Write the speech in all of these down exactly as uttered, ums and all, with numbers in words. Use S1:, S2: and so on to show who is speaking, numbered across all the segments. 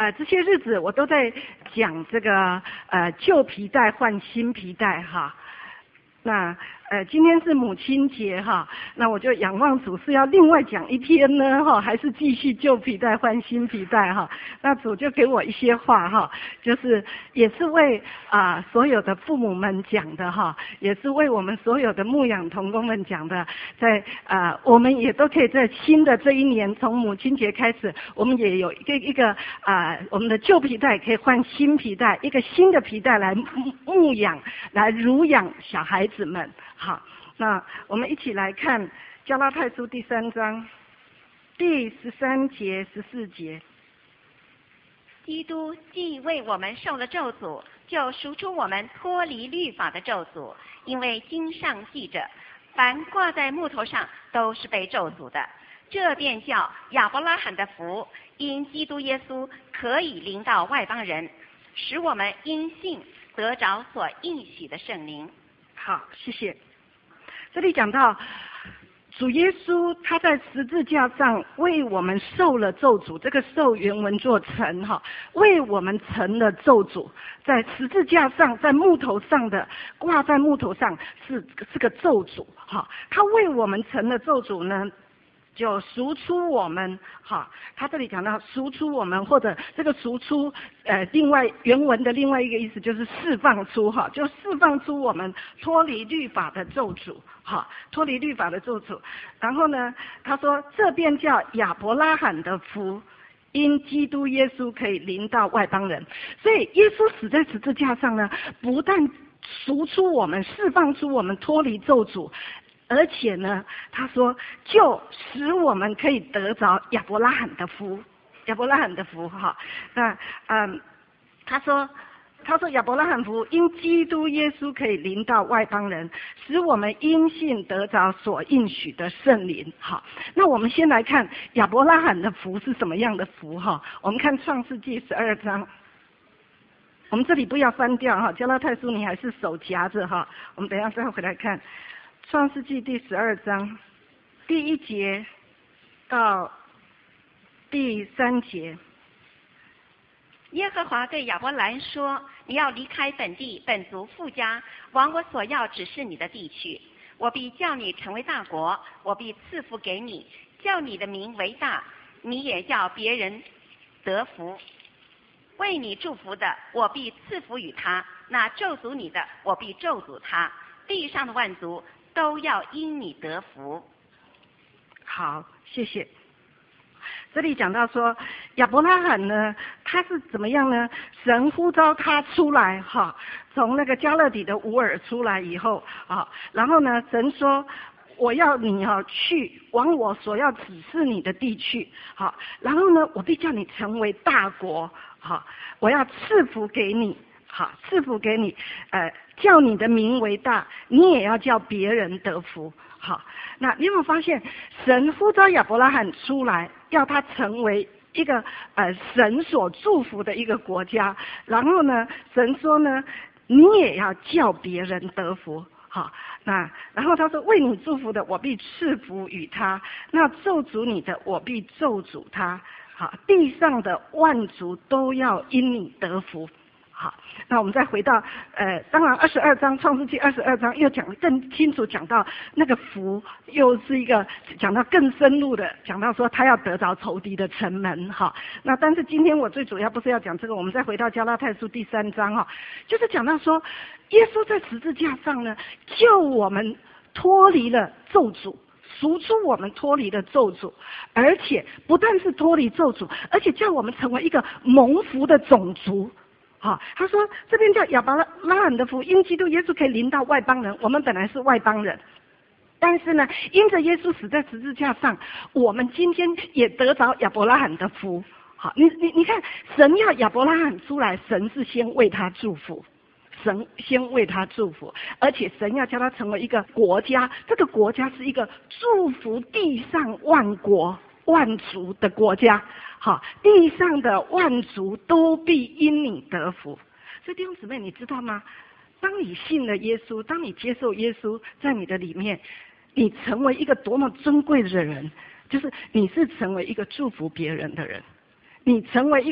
S1: 呃这些日子我都在讲这个呃旧皮带换新皮带哈。那呃今天是母亲节哈，那我就仰望主是要另外讲一篇呢哈，还是继续旧皮带换新皮带哈？那主就给我一些话哈，就是也是为啊、呃、所有的父母们讲的哈，也是为我们所有的牧养同工们讲的，在啊、呃、我们也都可以在新的这一年，从母亲节开始，我们也有一个一个啊、呃、我们的旧皮带可以换新皮带，一个新的皮带来牧养来乳养小孩子们。好，那我们一起来看加拉太书第三章第十三节、十四节。
S2: 基督既为我们受了咒诅，就赎出我们脱离律法的咒诅，因为经上记着，凡挂在木头上都是被咒诅的。这便叫亚伯拉罕的福，因基督耶稣可以临到外邦人，使我们因信得着所应许的圣灵。
S1: 好，谢谢。这里讲到主耶稣他在十字架上为我们受了咒诅，这个受原文作成哈，为我们成了咒诅，在十字架上，在木头上的挂在木头上是是个咒诅哈，他为我们成了咒诅呢，就赎出我们哈，他这里讲到赎出我们，或者这个赎出，呃，另外原文的另外一个意思就是释放出哈，就释放出我们脱离律法的咒诅哈，脱离律法的咒诅。然后呢，他说这便叫亚伯拉罕的福，因基督耶稣可以临到外邦人。所以耶稣死在十字架上呢，不但赎出我们，释放出我们脱离咒诅。而且呢，他说，就使我们可以得着亚伯拉罕的福，亚伯拉罕的福哈。那嗯，他说，他说亚伯拉罕福，因基督耶稣可以临到外邦人，使我们因信得着所应许的圣灵。好，那我们先来看亚伯拉罕的福是什么样的福哈？我们看创世纪十二章。我们这里不要翻掉哈，加拉太书你还是手夹着哈。我们等一下再回来看。创世纪第十二章第一节到第三节。
S2: 耶和华对亚伯兰说，你要离开本地本族父家，往我所要指示你的地去。我必叫你成为大国，我必赐福给你，叫你的名为大，你也叫别人得福。为你祝福的，我必赐福与他；那咒诅你的，我必咒诅他。地上的万族都要因你得福。
S1: 好，谢谢。这里讲到说，亚伯拉罕呢，他是怎么样呢？神呼召他出来哈，从那个加勒底的乌尔出来以后啊，然后呢，神说，我要你哈、啊、去往我所要指示你的地去，好，然后呢，我必叫你成为大国，好，我要赐福给你。好，赐福给你，呃，叫你的名为大，你也要叫别人得福。好，那你有没有发现，神呼召亚伯拉罕出来，要他成为一个呃神所祝福的一个国家，然后呢，神说呢，你也要叫别人得福。好，那然后他说，为你祝福的，我必赐福与他；那咒诅你的，我必咒诅他。好，地上的万族都要因你得福。好，那我们再回到呃，当然二十二章创世纪二十二章又讲得更清楚，讲到那个福又是一个讲到更深入的，讲到说他要得着仇敌的城门哈。那但是今天我最主要不是要讲这个，我们再回到加拉太书第三章哈，就是讲到说耶稣在十字架上呢，救我们脱离了咒诅。赎出我们脱离了咒诅，而且不但是脱离咒诅，而且叫我们成为一个蒙福的种族。好，他说这边叫亚伯拉罕的福，因基督耶稣可以临到外邦人。我们本来是外邦人，但是呢，因着耶稣死在十字架上，我们今天也得着亚伯拉罕的福。好，你你你看，神要亚伯拉罕出来，神是先为他祝福。神先为他祝福，而且神要叫他成为一个国家，这个国家是一个祝福地上万国万族的国家。好，地上的万族都必因你得福。所以弟兄姊妹，你知道吗？当你信了耶稣，当你接受耶稣在你的里面，你成为一个多么尊贵的人，就是你是成为一个祝福别人的人，你成为一个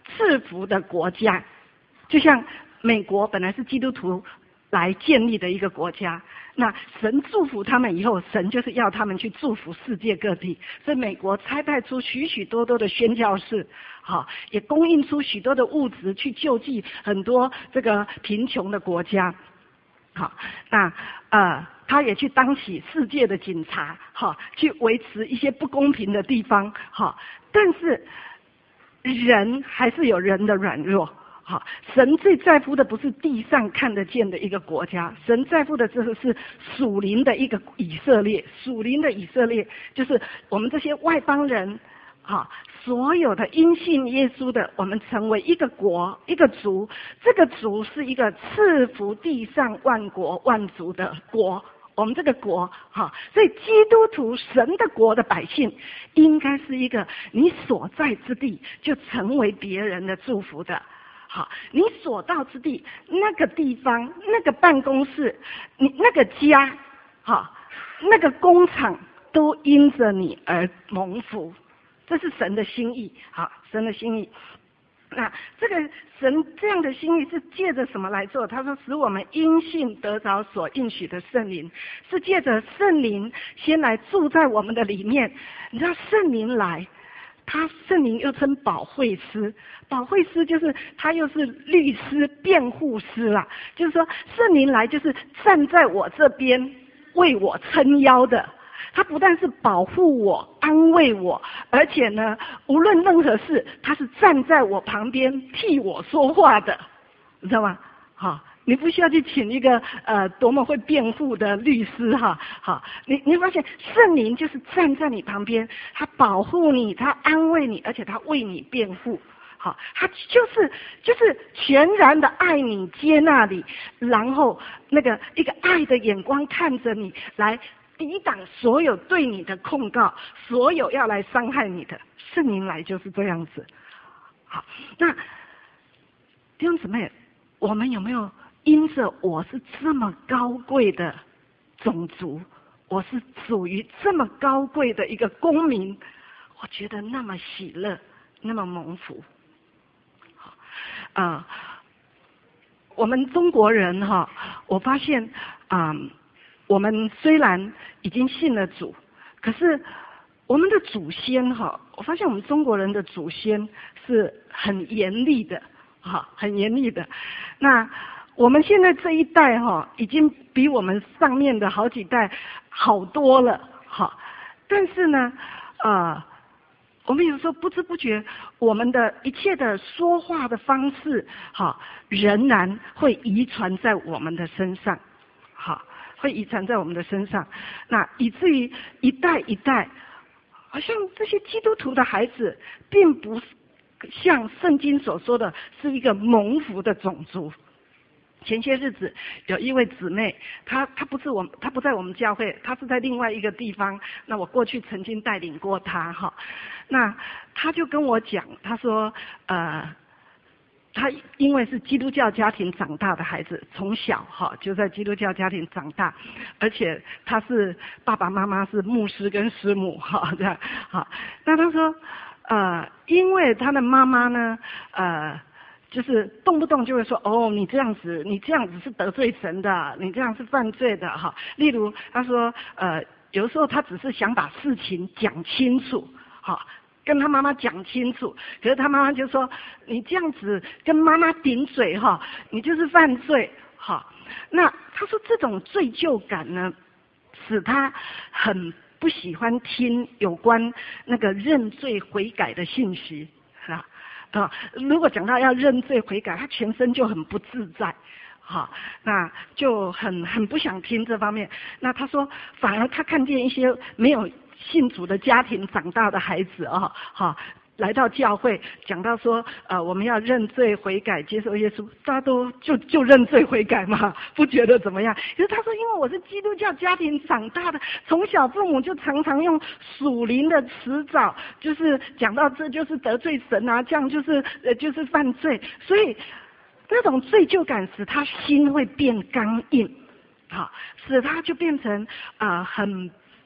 S1: 赐福的国家，就像美国本来是基督徒来建立的一个国家，那神祝福他们以后，神就是要他们去祝福世界各地，所以美国差派出许许多多的宣教士，好，也供应出许多的物质去救济很多这个贫穷的国家，好，那呃，他也去当起世界的警察，好，去维持一些不公平的地方，好，但是人还是有人的软弱。好，神最在乎的不是地上看得见的一个国家，神在乎的这个是属灵的一个以色列，属灵的以色列就是我们这些外邦人，好，所有的因信耶稣的，我们成为一个国，一个族，这个族是一个赐福地上万国万族的国。我们这个国，哈，所以基督徒神的国的百姓，应该是一个你所在之地就成为别人的祝福的。好，你所到之地，那个地方，那个办公室，你那个家，好，那个工厂，都因着你而蒙福，这是神的心意，好，神的心意。那这个神这样的心意是借着什么来做？他说，使我们因信得着所应许的圣灵，是借着圣灵先来住在我们的里面。你知道圣灵来。他圣灵又称保惠师，保惠师就是他又是律师、辩护师啦。就是说，圣灵来就是站在我这边为我撑腰的。他不但是保护我、安慰我，而且呢，无论任何事，他是站在我旁边替我说话的，你知道吗？好。你不需要去请一个呃多么会辩护的律师哈，好，你你会发现圣灵就是站在你旁边，他保护你，他安慰你，而且他为你辩护，好，他就是就是全然的爱你、接纳你，然后那个一个爱的眼光看着你，来抵挡所有对你的控告，所有要来伤害你的。圣灵来就是这样子。好，那弟兄姊妹，我们有没有？因着我是这么高贵的种族，我是属于这么高贵的一个公民，我觉得那么喜乐，那么蒙福。啊、呃，我们中国人哈，我发现啊、呃，我们虽然已经信了主，可是我们的祖先哈，我发现我们中国人的祖先是很严厉的，哈，很严厉的。那我们现在这一代哈，已经比我们上面的好几代好多了，哈。但是呢，呃，我们有时候不知不觉，我们的一切的说话的方式，哈，仍然会遗传在我们的身上，哈，会遗传在我们的身上。那以至于一代一代，好像这些基督徒的孩子，并不像圣经所说的是一个蒙福的种族。前些日子有一位姊妹，她她不是我，她不在我们教会，她是在另外一个地方。那我过去曾经带领过她哈，那她就跟我讲，她说呃，她因为是基督教家庭长大的孩子，从小哈就在基督教家庭长大，而且她是爸爸妈妈是牧师跟师母哈这样好。那她说呃，因为她的妈妈呢呃。就是动不动就会说哦，你这样子，你这样子是得罪神的，你这样是犯罪的哈。例如他说，呃，有时候他只是想把事情讲清楚，哈，跟他妈妈讲清楚，可是他妈妈就说你这样子跟妈妈顶嘴哈，你就是犯罪哈。那他说这种罪疚感呢，使他很不喜欢听有关那个认罪悔改的信息，是吧？啊，如果讲到要认罪悔改，他全身就很不自在，好，那就很很不想听这方面。那他说，反而他看见一些没有信主的家庭长大的孩子啊，好，来到教会讲到说，呃，我们要认罪悔改，接受耶稣，大家都就就认罪悔改嘛，不觉得怎么样？可是他说，因为我是基督教家庭长大的，从小父母就常常用属灵的辞藻，就是讲到这就是得罪神啊，这样就是呃就是犯罪，所以那种罪疚感使他心会变刚硬，好，使他就变成啊、呃、很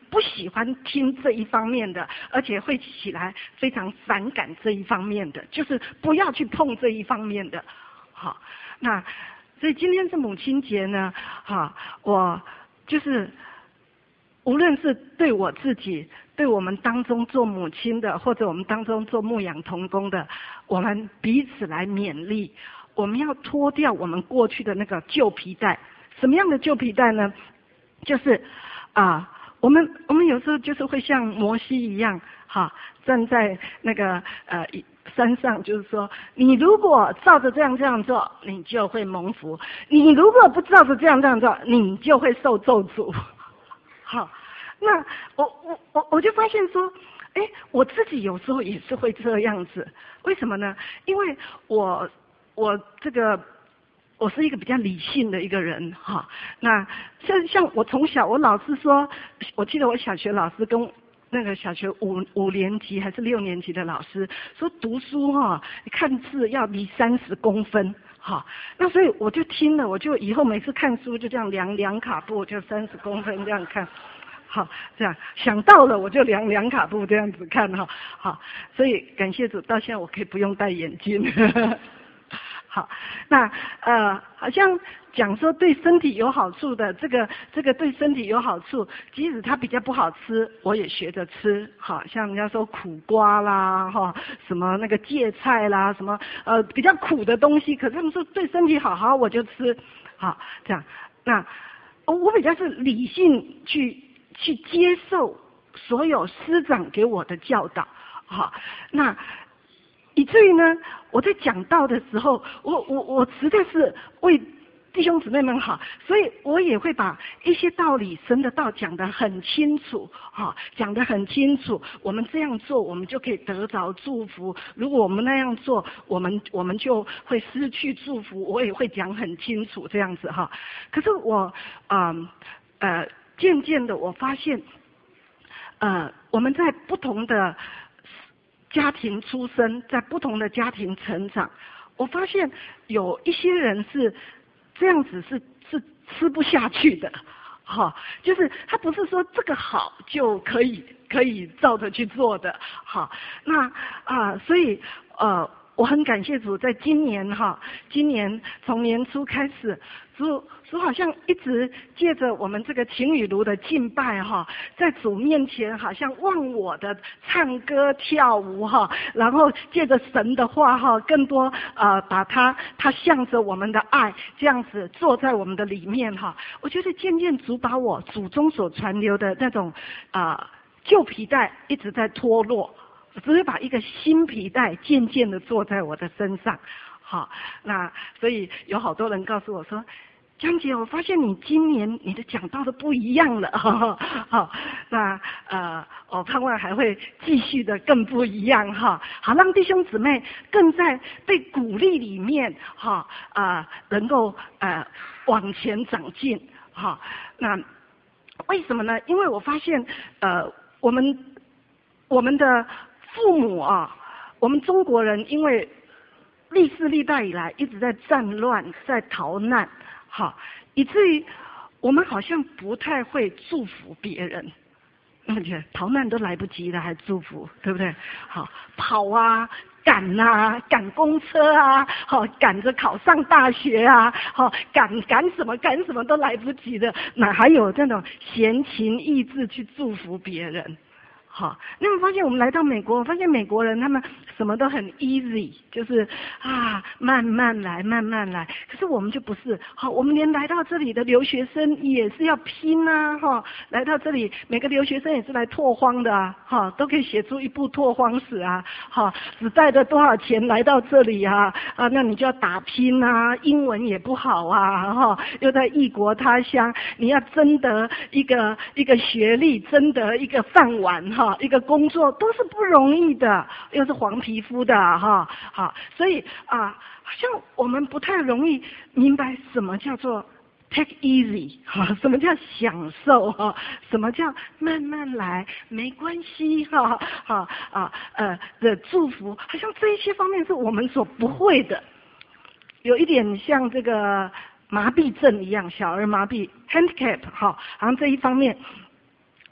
S1: 不喜欢听这一方面的，而且会起来非常反感这一方面的，就是不要去碰这一方面的。好，那所以今天是母亲节呢，哈，我就是无论是对我自己，对我们当中做母亲的，或者我们当中做牧养同工的，我们彼此来勉励，我们要脱掉我们过去的那个旧皮带。什么样的旧皮带呢？就是啊，我们我们有时候就是会像摩西一样，哈，站在那个呃山上，就是说，你如果照着这样这样做，你就会蒙福；你如果不照着这样这样做，你就会受咒诅。好，那我我我我就发现说，哎，我自己有时候也是会这样子，为什么呢？因为我我这个。我是一个比较理性的一个人哈，那像像我从小，我老师说，我记得我小学老师跟那个小学五五年级还是六年级的老师说，读书哈，你看字要离三十公分哈，那所以我就听了，我就以后每次看书就这样量量卡布，就三十公分这样看。好，这样想到了我就量量卡布这样子看哈，好，所以感谢主，到现在我可以不用戴眼镜。好，那呃，好像讲说对身体有好处的，这个这个对身体有好处，即使它比较不好吃，我也学着吃。好像人家说苦瓜啦，哈，什么那个芥菜啦，什么呃比较苦的东西，可是他们说对身体好，好我就吃。好，这样，那我比较是理性去去接受所有师长给我的教导。好，那。以至于呢，我在讲道的时候，我我我实在是为弟兄姊妹们好，所以我也会把一些道理、神的道讲得很清楚，哈，讲得很清楚。我们这样做，我们就可以得着祝福；如果我们那样做，我们我们就会失去祝福。我也会讲很清楚这样子哈。可是我啊 呃, 呃渐渐的我发现，呃我们在不同的家庭出生，在不同的家庭成长，我发现有一些人是这样子是是吃不下去的，哈，就是他不是说这个好就可以可以照着去做的，好，那啊，所以呃，我很感谢主，在今年哈，今年从年初开始，主主好像一直借着我们这个情雨炉的敬拜哈，在主面前好像忘我的唱歌跳舞哈，然后借着神的话哈，更多呃把它它向着我们的爱这样子坐在我们的里面哈，我觉得渐渐主把我祖宗所传流的那种啊、呃、旧皮带一直在脱落，只是把一个新皮带渐渐的坐在我的身上。好，那所以有好多人告诉我说，江姐，我发现你今年你的讲道的不一样了，好，好，那呃，我盼望还会继续的更不一样哈，好让弟兄姊妹更在被鼓励里面哈啊、呃，能够呃往前长进哈。那为什么呢？因为我发现呃我们我们的父母啊，我们中国人因为历世历代以来一直在战乱，在逃难，好，以至于我们好像不太会祝福别人。而且逃难都来不及了，还祝福，对不对？好，跑啊，赶啊，赶公车啊，好，赶着考上大学啊，好，赶赶什么赶什么都来不及的，哪还有这种闲情逸致去祝福别人？好，那么发现我们来到美国，我发现美国人他们什么都很 easy， 就是啊慢慢来慢慢来。可是我们就不是，好，我们连来到这里的留学生也是要拼啊，哈，来到这里每个留学生也是来拓荒的啊，哈，都可以写出一部拓荒史啊，哈，只带着多少钱来到这里啊，啊，那你就要打拼啊，英文也不好啊，哈，又在异国他乡，你要争得一个一个学历，争得一个饭碗哈。一个工作都是不容易的，又是黄皮肤的哈，好，所以啊，好像我们不太容易明白什么叫做 take easy 哈，什么叫享受哈，什么叫慢慢来，没关系哈，哈啊呃的祝福，好像这一些方面是我们所不会的，有一点像这个麻痹症一样，小儿麻痹 handicap 哈，好像这一方面。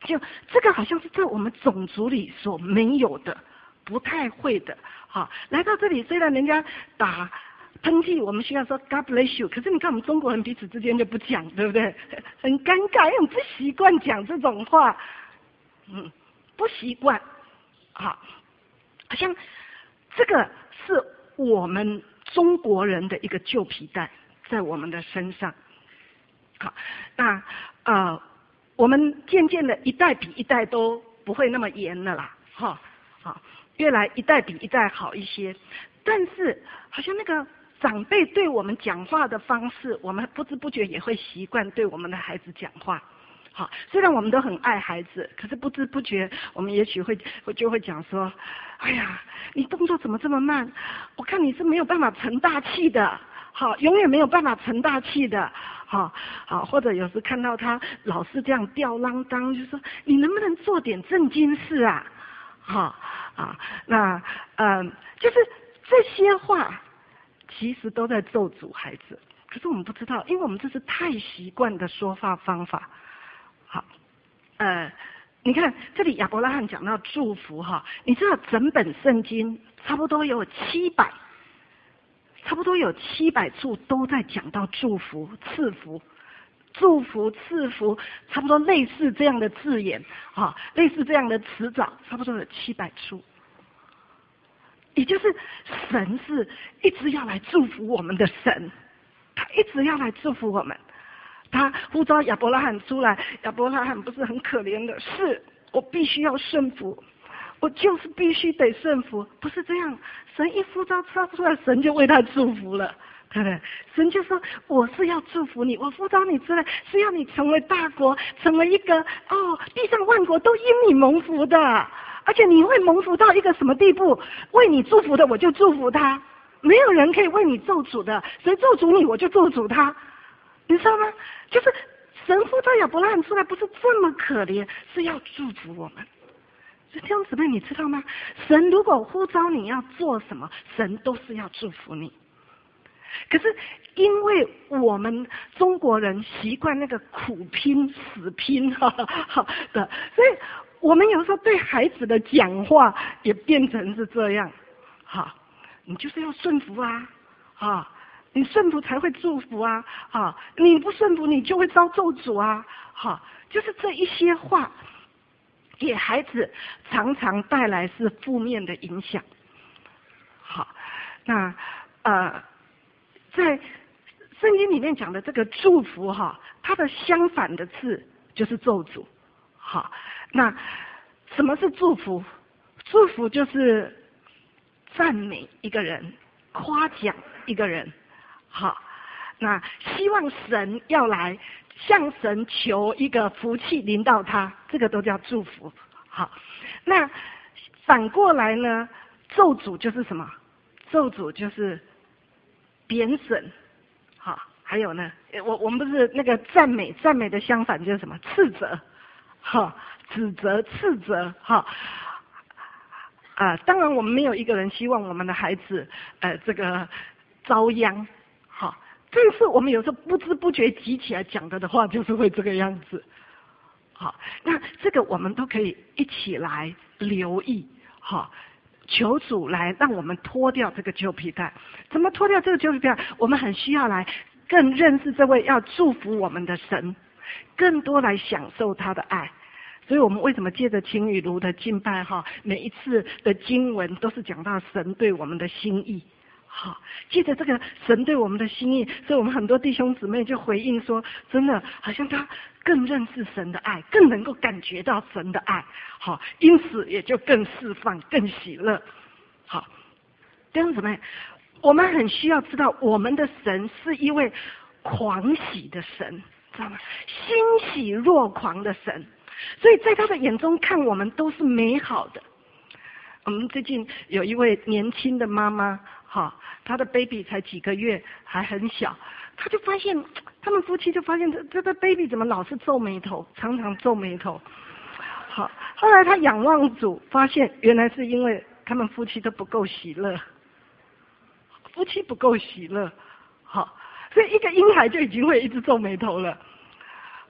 S1: 就这个好像是在我们种族里所没有的，不太会的。好，来到这里，虽然人家打喷嚏，我们需要说 God bless you， 可是你看我们中国人彼此之间就不讲，对不对？很尴尬，因为我们不习惯讲这种话，嗯，不习惯。好，好像这个是我们中国人的一个旧皮带在我们的身上。好，那呃，我们渐渐的一代比一代都不会那么严了啦，哈，好，越来一代比一代好一些。但是好像那个长辈对我们讲话的方式，我们不知不觉也会习惯对我们的孩子讲话。好，虽然我们都很爱孩子，可是不知不觉我们也许会就会讲说，哎呀，你动作怎么这么慢？我看你是没有办法成大器的。好，永远没有办法成大器的，好，好，或者有时看到他老是这样吊郎当，就说你能不能做点正经事啊？好，啊，那嗯，就是这些话，其实都在咒诅孩子，可是我们不知道，因为我们这是太习惯的说话方法。好，呃，你看这里亚伯拉罕讲到祝福哈，你知道整本圣经差不多有七百。差不多有七百处都在讲到祝福、赐福、祝福、赐福，差不多类似这样的字眼，啊，类似这样的词藻，差不多有七百处。也就是神是一直要来祝福我们的神，他一直要来祝福我们。他呼召亚伯拉罕出来，亚伯拉罕不是很可怜的，是我必须要顺服。我就是必须得顺服，不是这样。神一呼召他出来，神就为他祝福了，对不对？神就说：“我是要祝福你，我呼召你出来，是要你成为大国，成为一个哦，地上万国都因你蒙福的，而且你会蒙福到一个什么地步？为你祝福的，我就祝福他，没有人可以为你咒诅的，谁咒诅你，我就咒诅他，你知道吗？就是神呼召亚伯拉罕出来，不是这么可怜，是要祝福我们。”弟兄姊妹，你知道吗？神如果呼召你要做什么，神都是要祝福你。可是因为我们中国人习惯那个苦拼、死拼哈哈的，所以我们有时候对孩子的讲话也变成是这样。哈，你就是要顺服啊，啊，你顺服才会祝福啊，啊，你不顺服你就会遭咒诅啊，哈，就是这一些话。给孩子常常带来是负面的影响。好，那呃，在圣经里面讲的这个祝福哈，它的相反的字就是咒诅。好，那什么是祝福？祝福就是赞美一个人，夸奖一个人。好，那希望神要来。向神求一个福气临到他，这个都叫祝福。好，那反过来呢？咒诅就是什么？咒诅就是贬损。好，还有呢，我我们不是那个赞美，赞美的相反就是什么？斥责。好，指责、斥责。好，啊，当然我们没有一个人希望我们的孩子呃这个遭殃。好。但是我们有时候不知不觉急起来讲的的话，就是会这个样子。好，那这个我们都可以一起来留意，好，求主来让我们脱掉这个旧皮带。怎么脱掉这个旧皮带？我们很需要来更认识这位要祝福我们的神，更多来享受他的爱。所以我们为什么借着晴雨炉的敬拜哈，每一次的经文都是讲到神对我们的心意。好，借着这个神对我们的心意，所以我们很多弟兄姊妹就回应说，真的好像他更认识神的爱，更能够感觉到神的爱，好，因此也就更释放、更喜乐。好，弟兄姊妹，我们很需要知道，我们的神是一位狂喜的神，知道吗？欣喜若狂的神，所以在他的眼中看我们都是美好的。我们最近有一位年轻的妈妈，哈，她的 baby 才几个月，还很小，她就发现，他们夫妻就发现这这个 baby 怎么老是皱眉头，常常皱眉头。好，后来她仰望主，发现原来是因为他们夫妻都不够喜乐，夫妻不够喜乐，好，所以一个婴孩就已经会一直皱眉头了。好，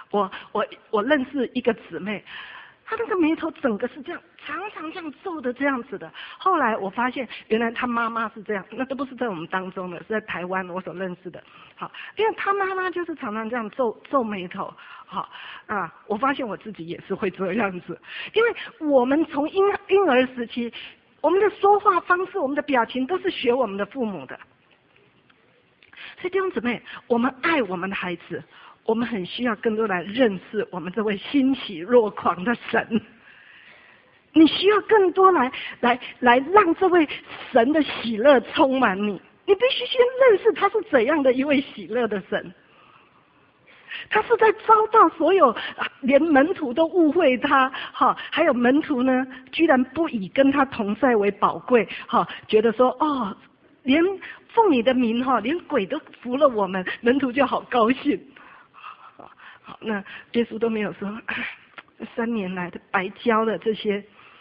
S1: 我我我认识一个姊妹，她那个眉头整个是这样，常常这样皱的这样子的。后来我发现，原来她妈妈是这样，那都不是在我们当中的，是在台湾我所认识的。好，因为她妈妈就是常常这样皱皱眉头。好啊，我发现我自己也是会这样子，因为我们从婴婴儿时期，我们的说话方式、我们的表情都是学我们的父母的。所以弟兄姊妹，我们爱我们的孩子，我们很需要更多来认识我们这位欣喜若狂的神。你需要更多来来来让这位神的喜乐充满你。你必须先认识他是怎样的一位喜乐的神。他是在遭到所有连门徒都误会他，哈，还有门徒呢，居然不以跟他同在为宝贵，哈，觉得说哦，连奉你的名哈，连鬼都服了我们，门徒就好高兴。好，好，那耶稣都没有说，三年来的白教的这些，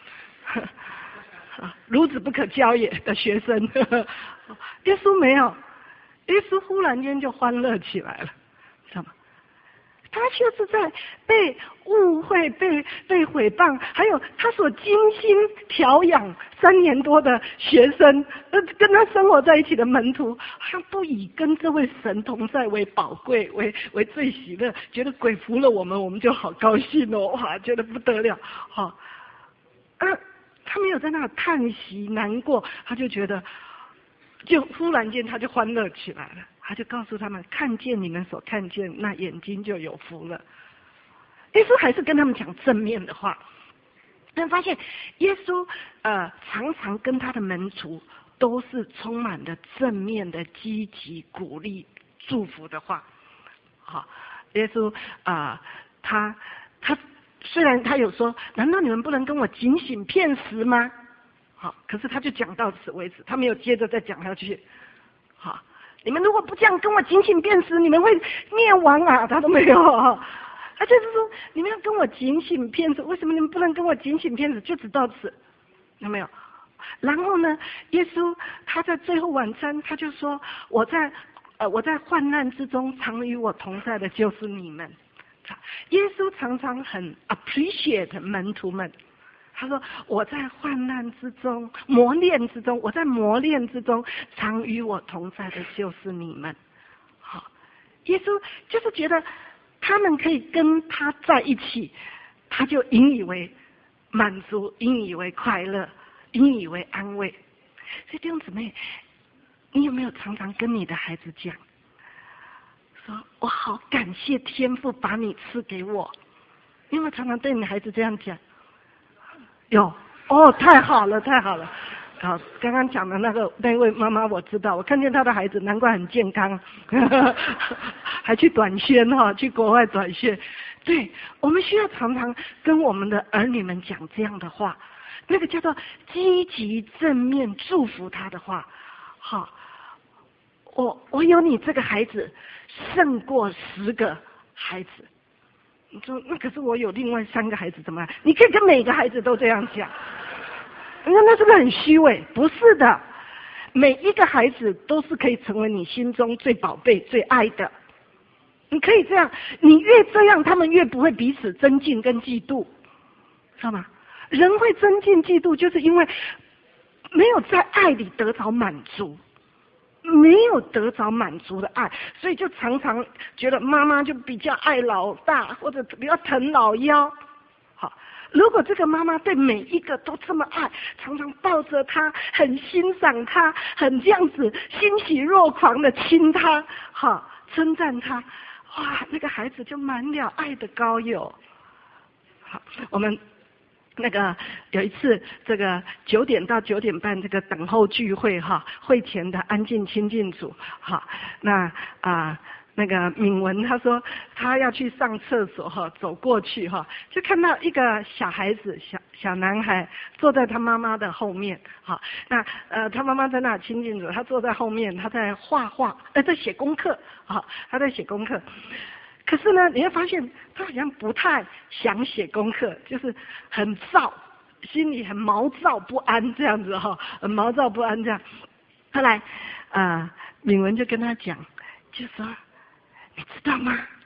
S1: 孺子不可教也的学生，耶稣没有，耶稣忽然间就欢乐起来了，知道吗？他就是在被误会、被被毁谤，还有他所精心调养三年多的学生，呃，跟他生活在一起的门徒，他不以跟这位神同在为宝贵，为为最喜乐，觉得鬼服了我们，我们就好高兴哦，哇，觉得不得了，好、哦，啊，他没有在那叹息难过，他就觉得，就忽然间他就欢乐起来了。他就告诉他们，看见你们所看见，那眼睛就有福了。耶稣还是跟他们讲正面的话，但发现耶稣呃常常跟他的门徒都是充满了正面的、积极、鼓励、祝福的话。好，耶稣啊、呃，他他虽然他有说，难道你们不能跟我警醒片时吗？好，可是他就讲到此为止，他没有接着再讲下去。好。你们如果不这样跟我警醒辨识，你们会灭亡啊！他都没有，他就是说，你们要跟我警醒辨识，为什么你们不能跟我警醒辨识？就只到此，有没有？然后呢，耶稣他在最后晚餐，他就说：“我在呃我在患难之中，常与我同在的就是你们。”耶稣常常很 appreciate 门徒们。他说：“我在患难之中、磨练之中，我在磨练之中，常与我同在的就是你们。”好，耶稣就是觉得他们可以跟他在一起，他就引以为满足，引以为快乐，引以为安慰。所以弟兄姊妹，你有没有常常跟你的孩子讲，说我好感谢天父把你赐给我？你有没有常常对你的孩子这样讲？有哦，太好了，太好了！好，刚刚讲的那个那位妈妈，我知道，我看见她的孩子，难怪很健康，还去短宣哈，去国外短宣。对，我们需要常常跟我们的儿女们讲这样的话，那个叫做积极正面祝福他的话。好，我我有你这个孩子，胜过十个孩子。你说那可是我有另外三个孩子怎么办？你可以跟每个孩子都这样讲，那那是不是很虚伪？不是的，每一个孩子都是可以成为你心中最宝贝、最爱的。你可以这样，你越这样，他们越不会彼此增进跟嫉妒，知道吗？人会增进嫉妒，就是因为没有在爱里得着满足。没有得着满足的爱，所以就常常觉得妈妈就比较爱老大，或者比较疼老幺。好，如果这个妈妈对每一个都这么爱，常常抱着他，很欣赏他，很这样子欣喜若狂的亲他，好称赞他，哇，那个孩子就满了爱的膏油。好，我们。那个有一次，这个九点到九点半这个等候聚会哈，会前的安静亲近组哈，那啊、呃、那个敏文他说他要去上厕所哈，走过去哈，就看到一个小孩子小小男孩坐在他妈妈的后面哈，那呃他妈妈在那亲近组，他坐在后面，他在画画，呃在写功课哈，他在写功课。可是呢，你会发现他好像不太想写功课，就是很躁，心里很毛躁不安这样子哈，很毛躁不安这样。后来，呃，敏文就跟他讲，就说，你知道吗？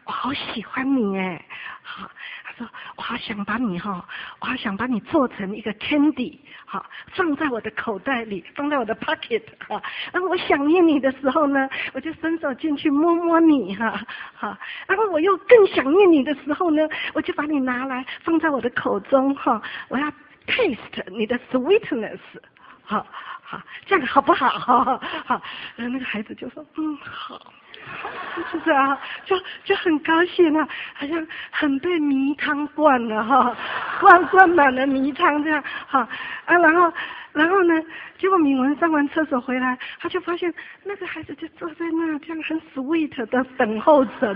S1: 我好喜欢你哎，好，他说我好想把你哈，我好想把你做成一个 candy， 好，放在我的口袋里，放在我的 pocket 哈，然后我想念你的时候呢，我就伸手进去摸摸你哈，好，然后我又更想念你的时候呢，我就把你拿来放在我的口中哈，我要 taste 你的 sweetness， 好，好，这样好不好？好，好，然后那个孩子就说嗯好。就是啊，就就很高兴啊，好像很被迷汤灌了哈，灌灌满了迷汤这样哈啊，然后然后呢，结果敏文上完厕所回来，他就发现那个孩子就坐在那，这样很 sweet 的等候着，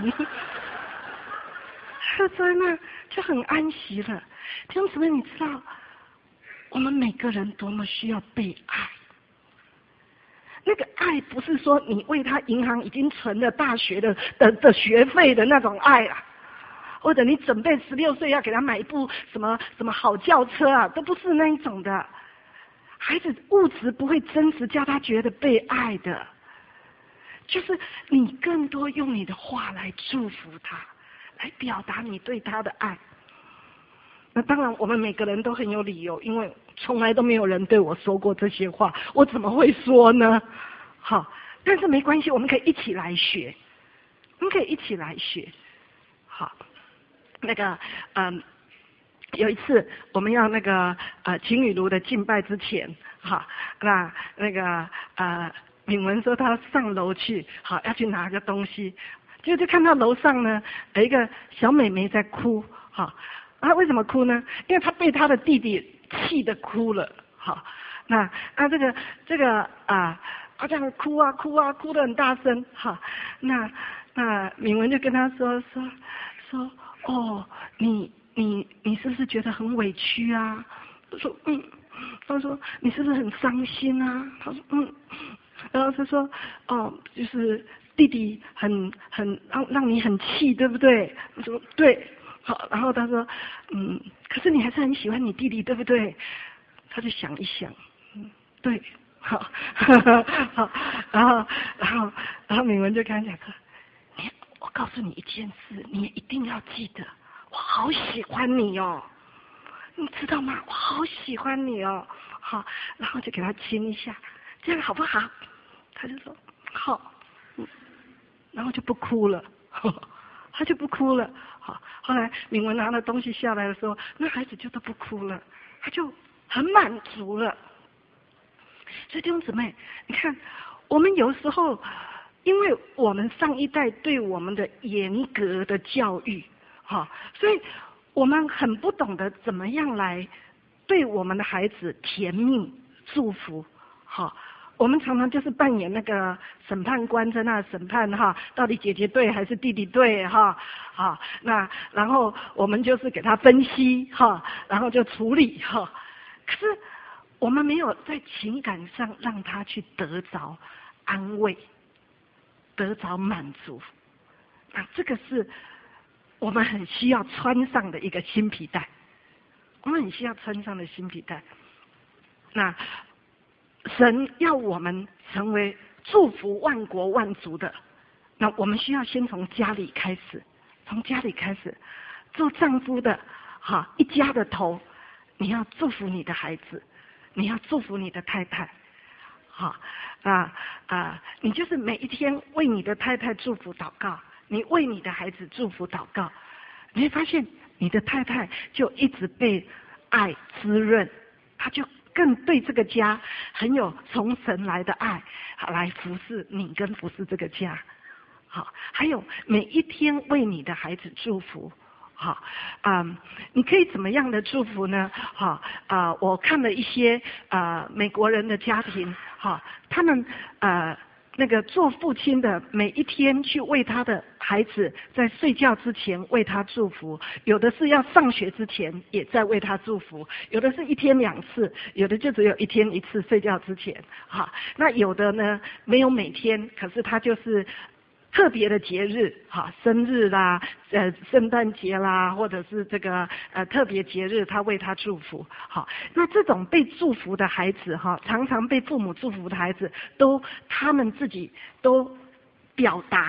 S1: 他坐在那就很安息了。弟兄姊妹，你知道我们每个人多么需要被爱。那个爱不是说你为他银行已经存了大学的的的学费的那种爱啊，或者你准备十六岁要给他买一部什么什么好轿车啊，都不是那一种的。孩子物质不会真实叫他觉得被爱的，就是你更多用你的话来祝福他，来表达你对他的爱。那当然我们每个人都很有理由，因为从来都没有人对我说过这些话，我怎么会说呢？好，但是没关系，我们可以一起来学，我们可以一起来学。好，那个嗯，有一次我们要那个呃晴雨炉的敬拜之前，好，那那个呃敏文说他上楼去，好要去拿个东西，结果就看到楼上呢有一个小妹妹在哭，好。他为什么哭呢？因为他被他的弟弟气得哭了。好，那啊这个这个啊，他这样哭啊哭啊哭得很大声。好，那那敏文就跟他说说说哦，你你你是不是觉得很委屈啊？他说嗯。他说你是不是很伤心啊？他说嗯。然后他说哦，就是弟弟很很让让你很气，对不对？他说对。好，然后他说，嗯，可是你还是很喜欢你弟弟，对不对？他就想一想，嗯，对，好，好，然后，然后，然后敏文就跟他讲说，你，我告诉你一件事，你也一定要记得，我好喜欢你哦，你知道吗？我好喜欢你哦，好，然后就给他亲一下，这样好不好？他就说好，嗯，然后就不哭了。呵呵他就不哭了，好，后来敏文拿了东西下来的时候，那孩子就都不哭了，他就很满足了。所以弟兄姊妹，你看，我们有时候，因为我们上一代对我们的严格的教育，哈，所以我们很不懂得怎么样来对我们的孩子甜蜜祝福，好。我们常常就是扮演那个审判官，在那审判哈，到底姐姐对还是弟弟对哈？好，那然后我们就是给他分析哈，然后就处理哈。可是我们没有在情感上让他去得着安慰，得着满足。那这个是我们很需要穿上的一个新皮带，我们很需要穿上的新皮带。那神要我们成为祝福万国万族的，那我们需要先从家里开始，从家里开始，做丈夫的，哈，一家的头，你要祝福你的孩子，你要祝福你的太太，好啊啊，你就是每一天为你的太太祝福祷告，你为你的孩子祝福祷告，你会发现你的太太就一直被爱滋润，她就更对这个家很有从神来的爱，好来服侍你跟服侍这个家。好，还有每一天为你的孩子祝福。好，嗯，你可以怎么样的祝福呢？好，啊、呃，我看了一些啊、呃、美国人的家庭，好，他们呃那个做父亲的每一天去为他的孩子在睡觉之前为他祝福，有的是要上学之前也在为他祝福，有的是一天两次，有的就只有一天一次睡觉之前。好，那有的呢没有每天，可是他就是特别的节日，哈，生日啦，呃，圣诞节啦，或者是这个呃特别节日，他为他祝福，好，那这种被祝福的孩子，哈，常常被父母祝福的孩子，都他们自己都表达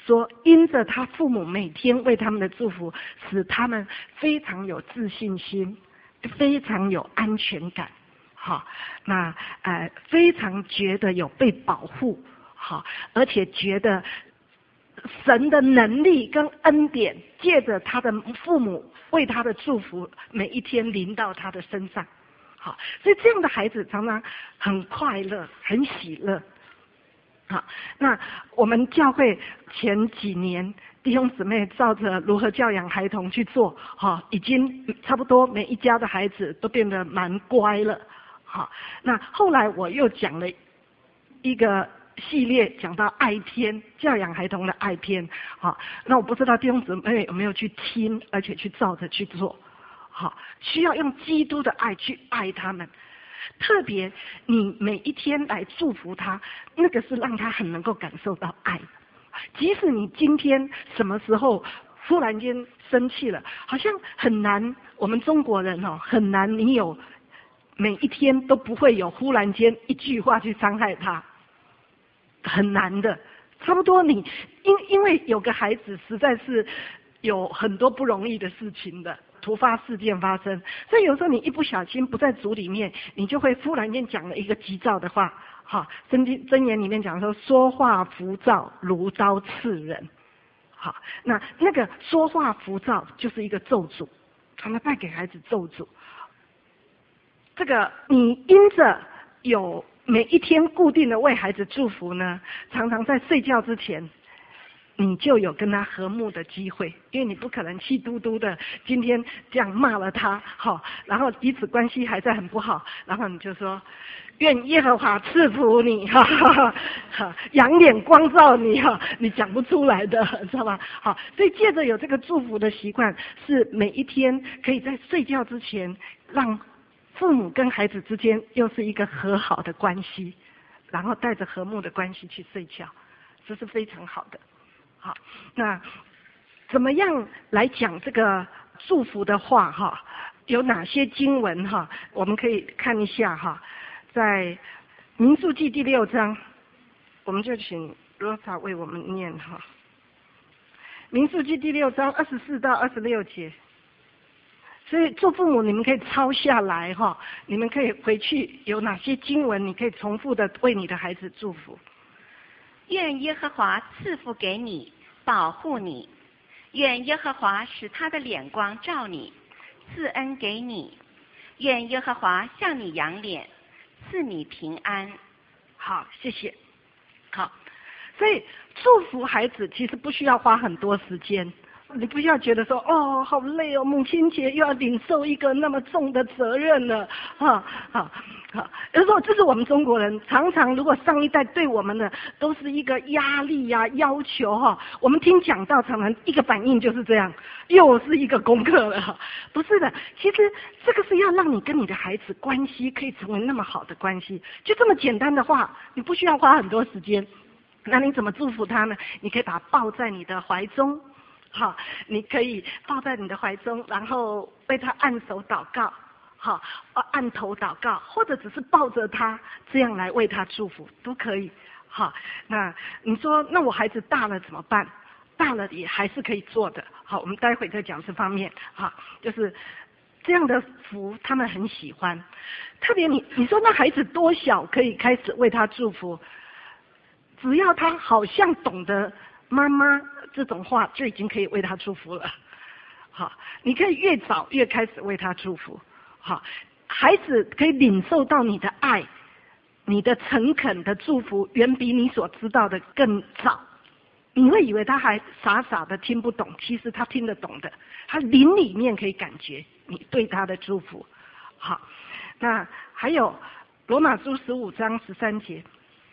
S1: 说因着他父母每天为他们的祝福，使他们非常有自信心，非常有安全感，好，那呃非常觉得有被保护，好，而且觉得神的能力跟恩典借着他的父母为他的祝福，每一天临到他的身上，好，所以这样的孩子常常很快乐，很喜乐。好，那我们教会前几年弟兄姊妹照着如何教养孩童去做，哈，已经差不多每一家的孩子都变得蛮乖了。好，那后来我又讲了一个系列，讲到爱篇，教养孩童的爱篇。好，那我不知道弟兄姊妹有没有去听，而且去照着去做。好，需要用基督的爱去爱他们。特别你每一天来祝福他，那个是让他很能够感受到爱。即使你今天什么时候忽然间生气了，好像很难，我们中国人哦很难，你有每一天都不会有忽然间一句话去伤害他，很难的。差不多你因因为有个孩子实在是有很多不容易的事情的。突发事件发生，所以有时候你一不小心不在组里面，你就会忽然间讲了一个急躁的话。好，箴经箴言里面讲说，说话浮躁如刀刺人。好，那那个说话浮躁就是一个咒诅，常常带给孩子咒诅。这个你因着有每一天固定的为孩子祝福呢，常常在睡觉之前。你就有跟他和睦的机会，因为你不可能气嘟嘟的今天这样骂了他，好，然后彼此关系还在很不好，然后你就说愿耶和华赐福你，哈哈哈，仰脸光照你，哈，你讲不出来的，知道吗？好，所以借着有这个祝福的习惯，是每一天可以在睡觉之前，让父母跟孩子之间又是一个和好的关系，然后带着和睦的关系去睡觉，这是非常好的。好，那怎么样来讲这个祝福的话哈？有哪些经文哈？我们可以看一下哈，在民数记第六章，我们就请罗莎为我们念哈。民数记第六章二十四到二十六节，所以做父母你们可以抄下来哈，你们可以回去有哪些经文，你可以重复的为你的孩子祝福。
S2: 愿耶和华赐福给你，保护你；愿耶和华使他的脸光照你，赐恩给你；愿耶和华向你扬脸，赐你平安。
S1: 好，谢谢。好，所以祝福孩子其实不需要花很多时间。你不要觉得说哦好累哦，母亲节又要领受一个那么重的责任了，哈好好，有时候这是我们中国人常常，如果上一代对我们的都是一个压力呀、啊、要求哈，我们听讲道常常一个反应就是这样，又是一个功课了。不是的，其实这个是要让你跟你的孩子关系可以成为那么好的关系，就这么简单的话，你不需要花很多时间。那你怎么祝福他呢？你可以把他抱在你的怀中。好，你可以抱在你的怀中，然后为他按手祷告，好，按头祷告，或者只是抱着他，这样来为他祝福都可以。好，那你说，那我孩子大了怎么办？大了也还是可以做的。好，我们待会再讲这方面。好，就是这样的福，他们很喜欢。特别你你说那孩子多小可以开始为他祝福？只要他好像懂得妈妈这种话，就已经可以为他祝福了。好，你可以越早越开始为他祝福。好，孩子可以领受到你的爱，你的诚恳的祝福，远比你所知道的更早。你会以为他还傻傻的听不懂，其实他听得懂的，他灵里面可以感觉你对他的祝福。好，那还有罗马书十五章十三节。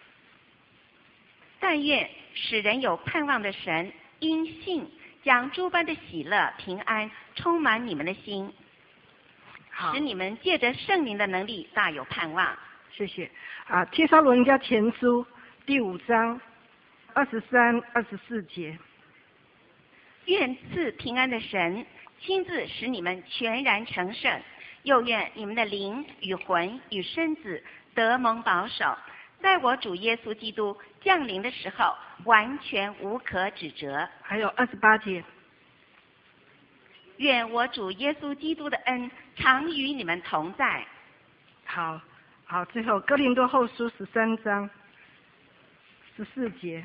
S2: 但愿使人有盼望的神，因信将诸般的喜乐、平安充满你们的心，使你们借着圣灵的能力大有盼望。
S1: 谢谢。啊，帖撒罗尼迦前书第五章二十三、二十四节。
S2: 愿赐平安的神亲自使你们全然成圣，又愿你们的灵与魂与身子得蒙保守， 在我主耶稣基督降临的时候，完全无可指责。
S1: 还有二十八节，
S2: 愿我主耶稣基督的恩常与你们同在。
S1: 好，好，最后哥林多后书十三章十四节，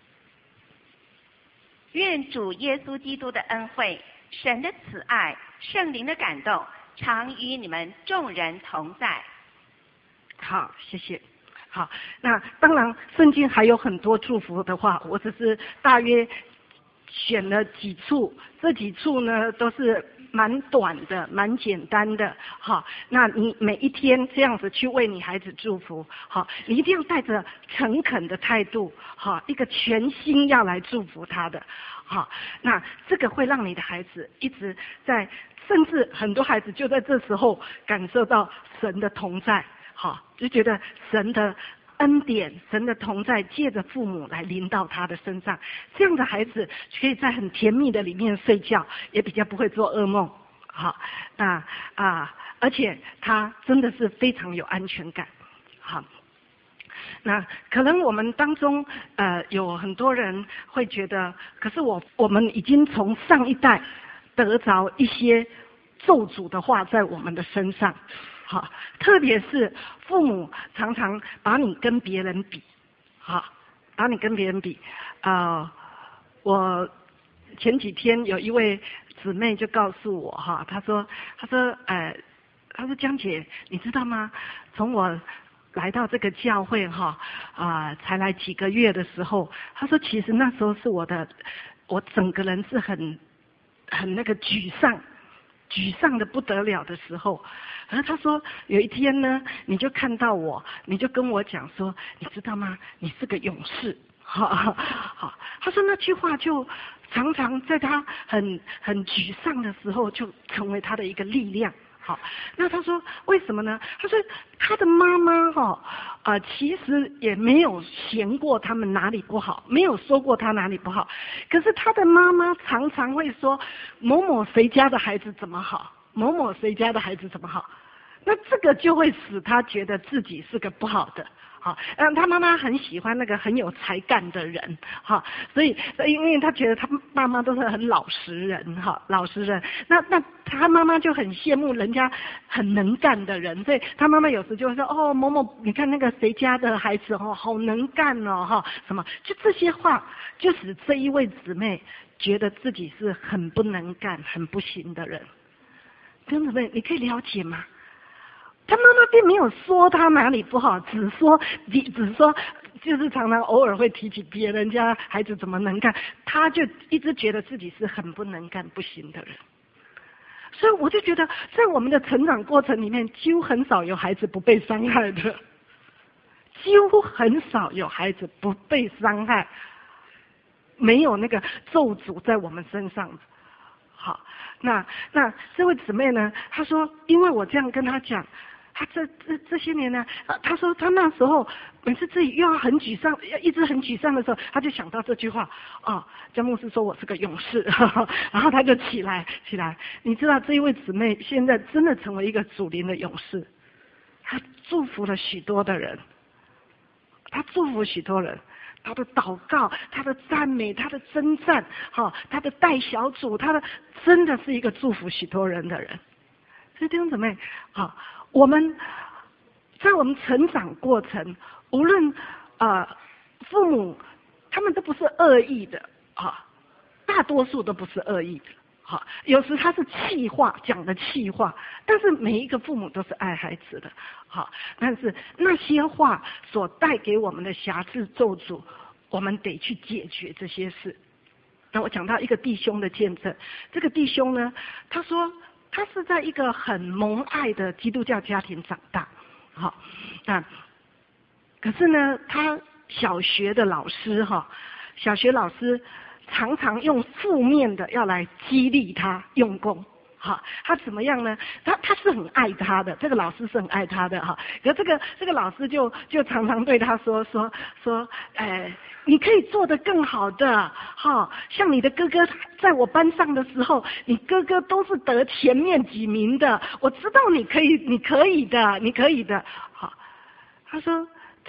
S2: 愿主耶稣基督的恩惠、神的慈爱、圣灵的感动，常与你们众人同在。
S1: 好，谢谢。好，那当然，圣经还有很多祝福的话，我只是大约选了几处，这几处呢都是蛮短的，蛮简单的。好，那你每一天这样子去为你孩子祝福，好，你一定要带着诚恳的态度，好，一个全心要来祝福他的。好，那这个会让你的孩子一直在，甚至很多孩子就在这时候感受到神的同在。好，就觉得神的恩典、神的同在，借着父母来临到他的身上，这样的孩子可以在很甜蜜的里面睡觉，也比较不会做噩梦。好，那啊，而且他真的是非常有安全感。好，那可能我们当中呃有很多人会觉得，可是我我们已经从上一代得着一些咒诅的话在我们的身上。好，特别是父母常常把你跟别人比，好，把你跟别人比。呃，我前几天有一位姊妹就告诉我哈，她说，她说，呃，她说江姐，你知道吗？从我来到这个教会哈，啊、呃，才来几个月的时候，她说其实那时候是我的，我整个人是很很那个沮丧。沮丧的不得了的时候，然后他说有一天呢，你就看到我，你就跟我讲说，你知道吗？你是个勇士，好，好。他说那句话就常常在他很很沮丧的时候，就成为他的一个力量。好，那他说为什么呢？他说他的妈妈哈，呃，其实也没有嫌过他们哪里不好，没有说过他哪里不好。可是他的妈妈常常会说某某谁家的孩子怎么好，某某谁家的孩子怎么好。那这个就会使他觉得自己是个不好的。好，嗯，他妈妈很喜欢那个很有才干的人，哈，所以因为他觉得他爸妈都是很老实人，哈，老实人，那那他妈妈就很羡慕人家很能干的人，所以他妈妈有时就会说，哦，某某，你看那个谁家的孩子哦，好能干哦，哈，什么，就这些话，就使这一位姊妹觉得自己是很不能干、很不行的人。弟兄姊妹，你可以了解吗？他妈妈并没有说他哪里不好，只说只只说就是常常偶尔会提起别人家孩子怎么能干，他就一直觉得自己是很不能干不行的人。所以我就觉得在我们的成长过程里面，几乎很少有孩子不被伤害的，几乎很少有孩子不被伤害，没有那个咒诅在我们身上。好，那那这位姊妹呢，她说因为我这样跟她讲，他这这这些年呢，他说他那时候每次自己又要很沮丧，要一直很沮丧的时候，他就想到这句话，哦，江牧师说我是个勇士，呵呵，然后他就起来起来。你知道这一位姊妹现在真的成为一个属灵的勇士，他祝福了许多的人，他祝福许多人。他的祷告，他的赞美，他的征战，哈，他的带小组，他的真的是一个祝福许多人的人。所以弟兄姊妹，好，我们在我们成长过程，无论呃父母他们都不是恶意的啊，大多数都不是恶意的。好，有时他是气话讲的气话，但是每一个父母都是爱孩子的。好，但是那些话所带给我们的瑕疵咒诅，我们得去解决这些事。那我讲到一个弟兄的见证，这个弟兄呢，他说他是在一个很蒙爱的基督教家庭长大，好，那可是呢，他小学的老师哈，小学老师常常用负面的要来激励他用功。好，他怎么样呢？他他是很爱他的，这个老师是很爱他的哈。可这个这个老师就就常常对他说说说，哎，你可以做得更好的，哈，像你的哥哥在我班上的时候，你哥哥都是得前面几名的，我知道你可以，你可以的，你可以的。好，他说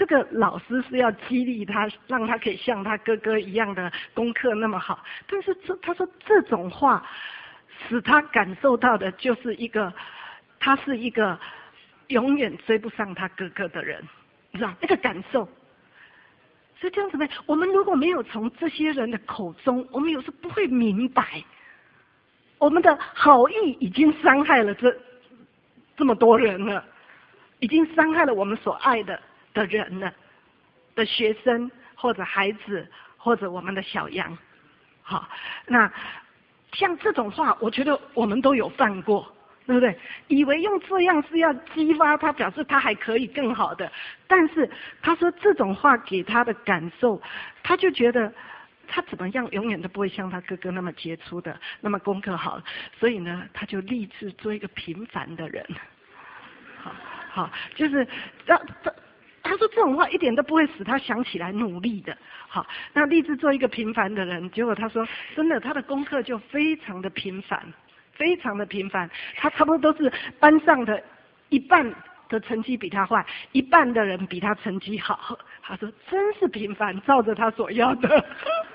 S1: 这个老师是要激励他，让他可以像他哥哥一样的功课那么好。但是这他说这种话，使他感受到的就是一个，他是一个永远追不上他哥哥的人，你知道那个感受。所以这样子呢，我们如果没有从这些人的口中，我们有时候不会明白，我们的好意已经伤害了这这么多人了，已经伤害了我们所爱的的人了，的学生或者孩子或者我们的小羊。好，那像这种话，我觉得我们都有犯过。对不对？以为用这样是要激发他，表示他还可以更好的。但是他说这种话给他的感受，他就觉得他怎么样永远都不会像他哥哥那么杰出的，那么功课好。所以呢，他就立志做一个平凡的人。好，好，就是让这。他说这种话一点都不会使他想起来努力的。好，那立志做一个平凡的人，结果他说真的，他的功课就非常的平凡。非常的平凡，他差不多都是班上的一半的成绩比他坏，一半的人比他成绩好。他说真是平凡，照着他所要的。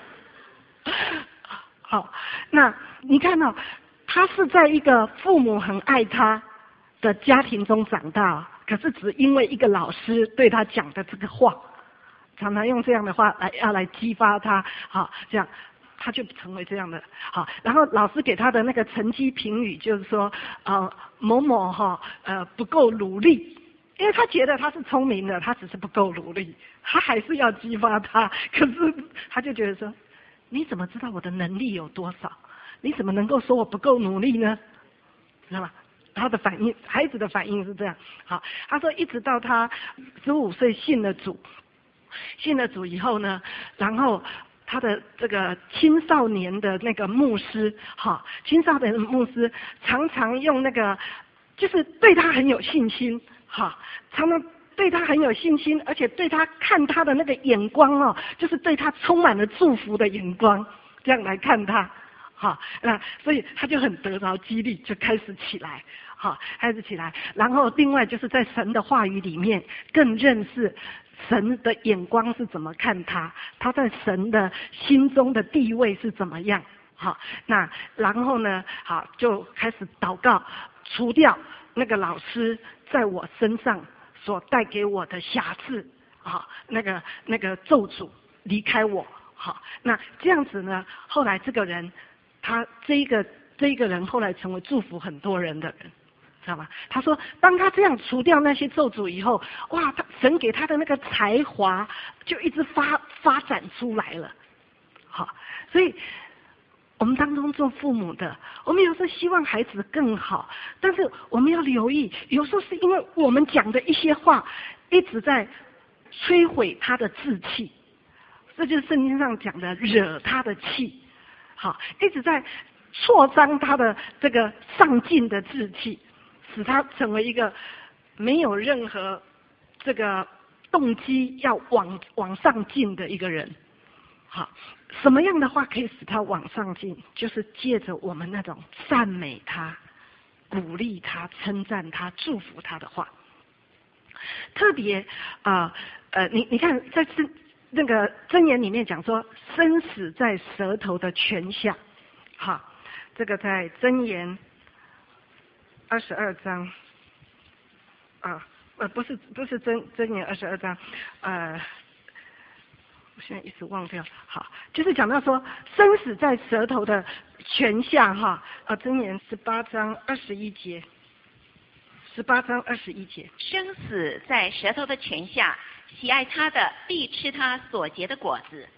S1: 好，那你看到、哦、他是在一个父母很爱他的家庭中长大，可是只因为一个老师对他讲的这个话，常常用这样的话来要来激发他，好，这样。他就成为这样的。好，然后老师给他的那个成绩评语就是说，呃，某某哈，呃，不够努力，因为他觉得他是聪明的，他只是不够努力，他还是要激发他。可是他就觉得说，你怎么知道我的能力有多少？你怎么能够说我不够努力呢？知道吗？他的反应，孩子的反应是这样。好，他说一直到他十五岁信了主，信了主以后呢，然后。他的这个青少年的那个牧师，哈，青少年的牧师常常用那个，就是对他很有信心，哈，常常对他很有信心，而且对他看他的那个眼光哦，就是对他充满了祝福的眼光，这样来看他，哈，那所以他就很得着激励，就开始起来，哈，开始起来，然后另外就是在神的话语里面更认识。神的眼光是怎么看他？他在神的心中的地位是怎么样？好，那然后呢？好，就开始祷告，除掉那个老师在我身上所带给我的瑕疵，好，那个那个咒诅离开我。好，那这样子呢？后来这个人，他这一个这一个人后来成为祝福很多人的人。知道吗？他说，当他这样除掉那些咒诅以后，哇，他神给他的那个才华就一直发发展出来了。好，所以我们当中做父母的，我们有时候希望孩子更好，但是我们要留意，有时候是因为我们讲的一些话，一直在摧毁他的志气，这就是圣经上讲的惹他的气。好，一直在挫伤他的这个上进的志气。使他成为一个没有任何这个动机要往往上进的一个人。好，什么样的话可以使他往上进？就是借着我们那种赞美他、鼓励他、称赞他、祝福他的话。特别啊 呃, 呃，你你看在这那个箴言里面讲说，生死在舌头的泉下。好，这个在箴言。二十二章，啊，呃，不是不是箴箴言二十二章，呃，我现在一时忘掉。好，就是讲到说生死在舌头的泉下哈，啊，箴言十八章二十一节，十八章二十一节，
S2: 生死在舌头的泉下，喜爱他的必吃他所结的果子。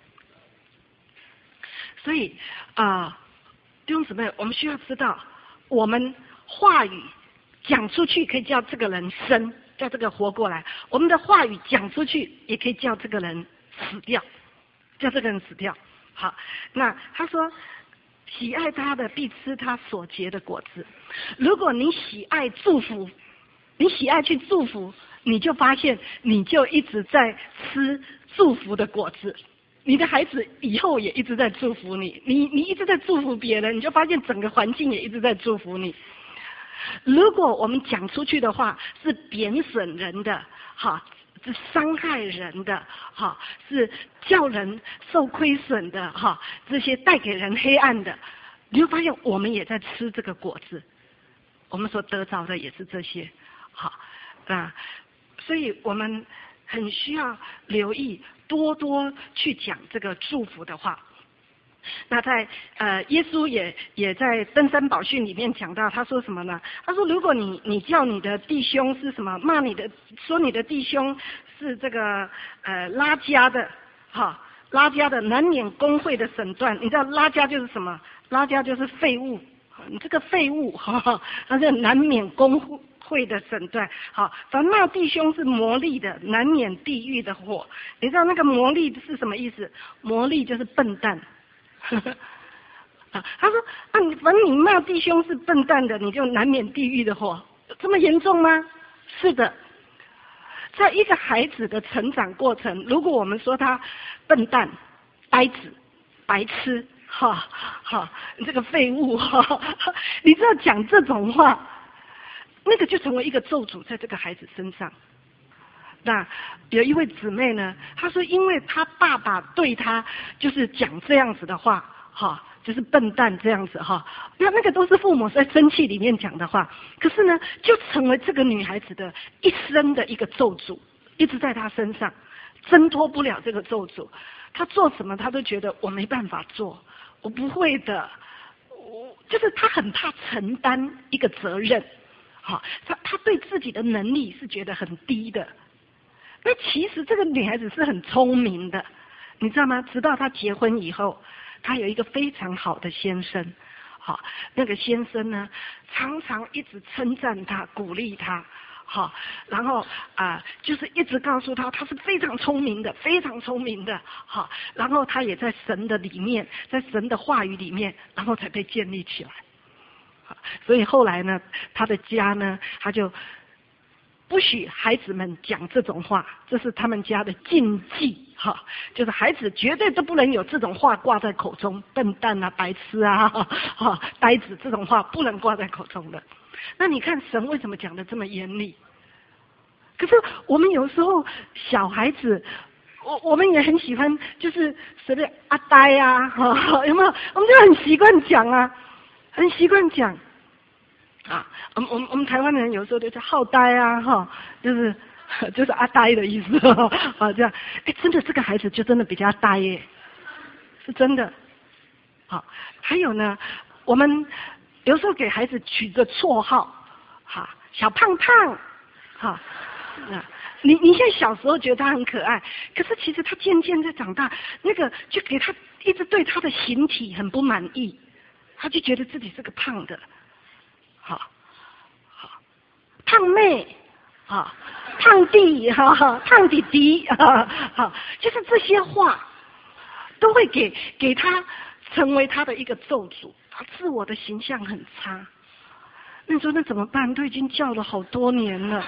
S1: 所以啊、呃，弟兄姊妹，我们需要知道我们。话语讲出去可以叫这个人生，叫这个活过来；我们的话语讲出去也可以叫这个人死掉，叫这个人死掉。好，那他说，喜爱他的必吃他所结的果子。如果你喜爱祝福，你喜爱去祝福，你就发现你就一直在吃祝福的果子。你的孩子以后也一直在祝福你，你你一直在祝福别人，你就发现整个环境也一直在祝福你。如果我们讲出去的话是贬损人的，哈， 是伤害人的，哈，是叫人受亏损的，哈，这些带给人黑暗的，你会发现我们也在吃这个果子，我们所得着的也是这些，好，啊，所以我们很需要留意，多多去讲这个祝福的话。那在呃，耶稣也也在登山宝训里面讲到，他说什么呢？他说，如果你你叫你的弟兄是什么，骂你的，说你的弟兄是这个呃拉加的，哈，拉加的难免公会的审断，你知道拉加就是什么？拉加就是废物，你这个废物，哈哈，他是难免公会的审断。好，凡骂弟兄是魔力的，难免地狱的火。你知道那个魔力是什么意思？魔力就是笨蛋。啊，他说啊，你反正你骂弟兄是笨蛋的，你就难免地狱的火，这么严重吗？是的，在一个孩子的成长过程，如果我们说他笨蛋、呆子、白痴，哈哈，你这个废物，哈哈，你知道讲这种话，那个就成为一个咒诅在这个孩子身上。那有一位姊妹呢，她说，因为她爸爸对她就是讲这样子的话，哈，就是笨蛋这样子哈，那那个都是父母在生气里面讲的话，可是呢，就成为这个女孩子的一生的一个咒诅，一直在她身上，挣脱不了这个咒诅。她做什么，她都觉得我没办法做，我不会的，我就是她很怕承担一个责任，好，她她对自己的能力是觉得很低的。那其实这个女孩子是很聪明的，你知道吗？直到她结婚以后，她有一个非常好的先生，好，那个先生呢，常常一直称赞她，鼓励她，好，然后啊、呃，就是一直告诉她，她是非常聪明的，非常聪明的，好，然后她也在神的里面，在神的话语里面，然后才被建立起来。好，所以后来呢，她的家呢，她就不许孩子们讲这种话，这是他们家的禁忌，哈，就是孩子绝对都不能有这种话挂在口中，笨蛋啊、白痴啊、哈、呆子这种话不能挂在口中的。那你看神为什么讲得这么严厉？可是我们有时候小孩子，我我们也很喜欢，就是随便阿呆啊，哈，有没有？我们就很习惯讲啊，很习惯讲。啊，我们我们我们台湾人有时候就叫好呆啊，哈，就是就是阿呆的意思，啊，这样，哎，真的这个孩子就真的比较呆耶，是真的。好，还有呢，我们有时候给孩子取个绰号，哈，小胖胖，哈，啊，你你现在小时候觉得他很可爱，可是其实他渐渐在长大，那个就给他一直对他的形体很不满意，他就觉得自己是个胖的。好，好，胖妹，好，胖弟，哈哈，胖弟弟，哈哈，就是这些话，都会给给他成为他的一个咒诅，他自我的形象很差。那你说那怎么办？都已经叫了好多年了，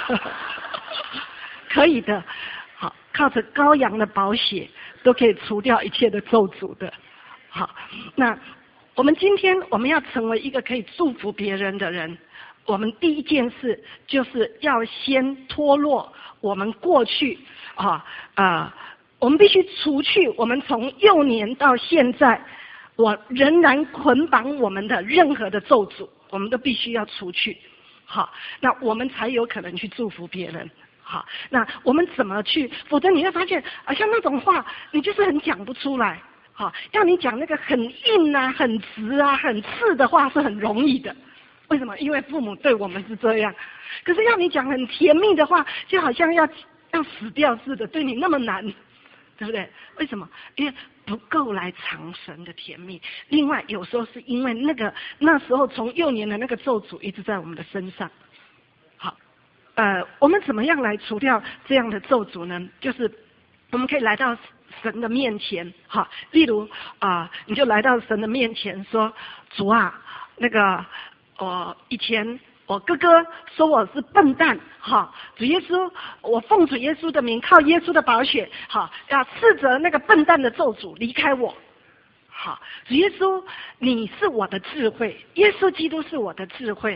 S1: 可以的，好，靠着羔羊的宝血都可以除掉一切的咒诅的。好，那。我们今天我们要成为一个可以祝福别人的人，我们第一件事就是要先脱落我们过去啊啊，我们必须除去我们从幼年到现在，我仍然捆绑我们的任何的咒诅，我们都必须要除去。好，那我们才有可能去祝福别人。好，那我们怎么去？否则你会发现，好像那种话你就是很讲不出来。好，要你讲那个很硬啊、很直啊、很刺的话是很容易的。为什么？因为父母对我们是这样。可是要你讲很甜蜜的话，就好像要要死掉似的，对你那么难，对不对？为什么？因为不够来尝神的甜蜜。另外，有时候是因为那个那时候从幼年的那个咒诅一直在我们的身上。好，呃，我们怎么样来除掉这样的咒诅呢？就是我们可以来到神的面前，哈，例如啊、呃，你就来到神的面前说：“主啊，那个我以前我哥哥说我是笨蛋，哈，主耶稣，我奉主耶稣的名，靠耶稣的宝血，哈，要斥责那个笨蛋的咒诅离开我。好，主耶稣，你是我的智慧，耶稣基督是我的智慧。